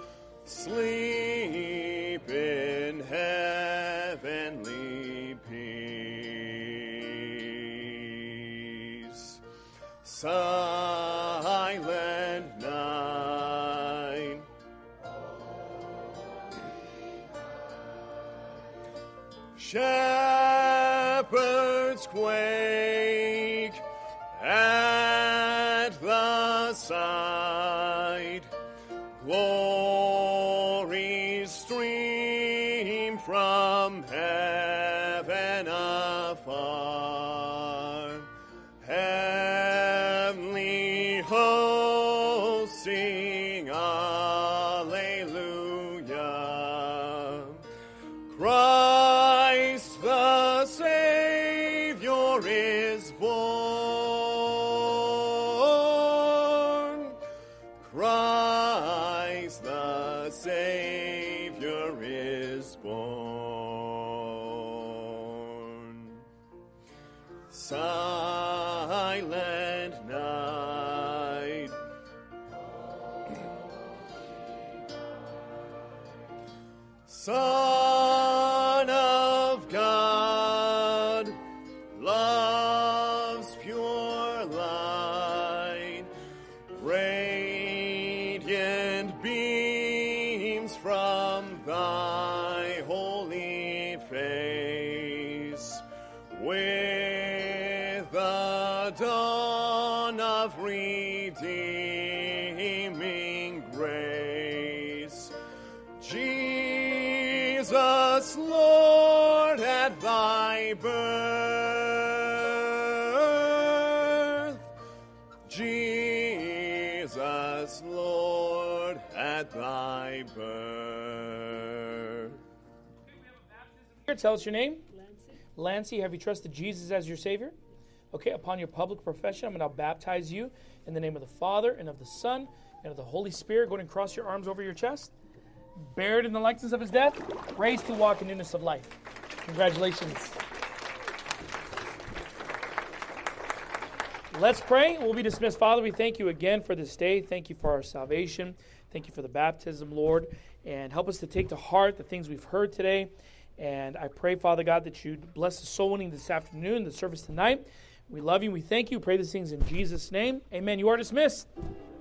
Speaker 1: sleep in heavenly peace. Silent night, shepherds quake at the sight, glories stream from heaven afar, heavenly hosts sing Alleluia. Christ the Savior is born. Christ the Savior is born. Silent night. Son of God, love's pure light, radiant beams from thy holy face. With the dawn of redeeming grace, Jesus, Lord, at thy birth. Jesus, Lord, at thy birth.
Speaker 3: Here, tell us your name. Lancy, have you trusted Jesus as your Savior? Okay, upon your public profession, I'm going to baptize you in the name of the Father, and of the Son, and of the Holy Spirit. Go ahead and cross your arms over your chest. Buried in the likeness of his death, raised to walk in newness of life. Congratulations. Let's pray. We'll be dismissed. Father, we thank you again for this day. Thank you for our salvation. Thank you for the baptism, Lord. And help us to take to heart the things we've heard today. And I pray, Father God, that you'd bless the soul winning this afternoon, the service tonight. We love you. We thank you. Pray these things in Jesus' name. Amen. You are dismissed.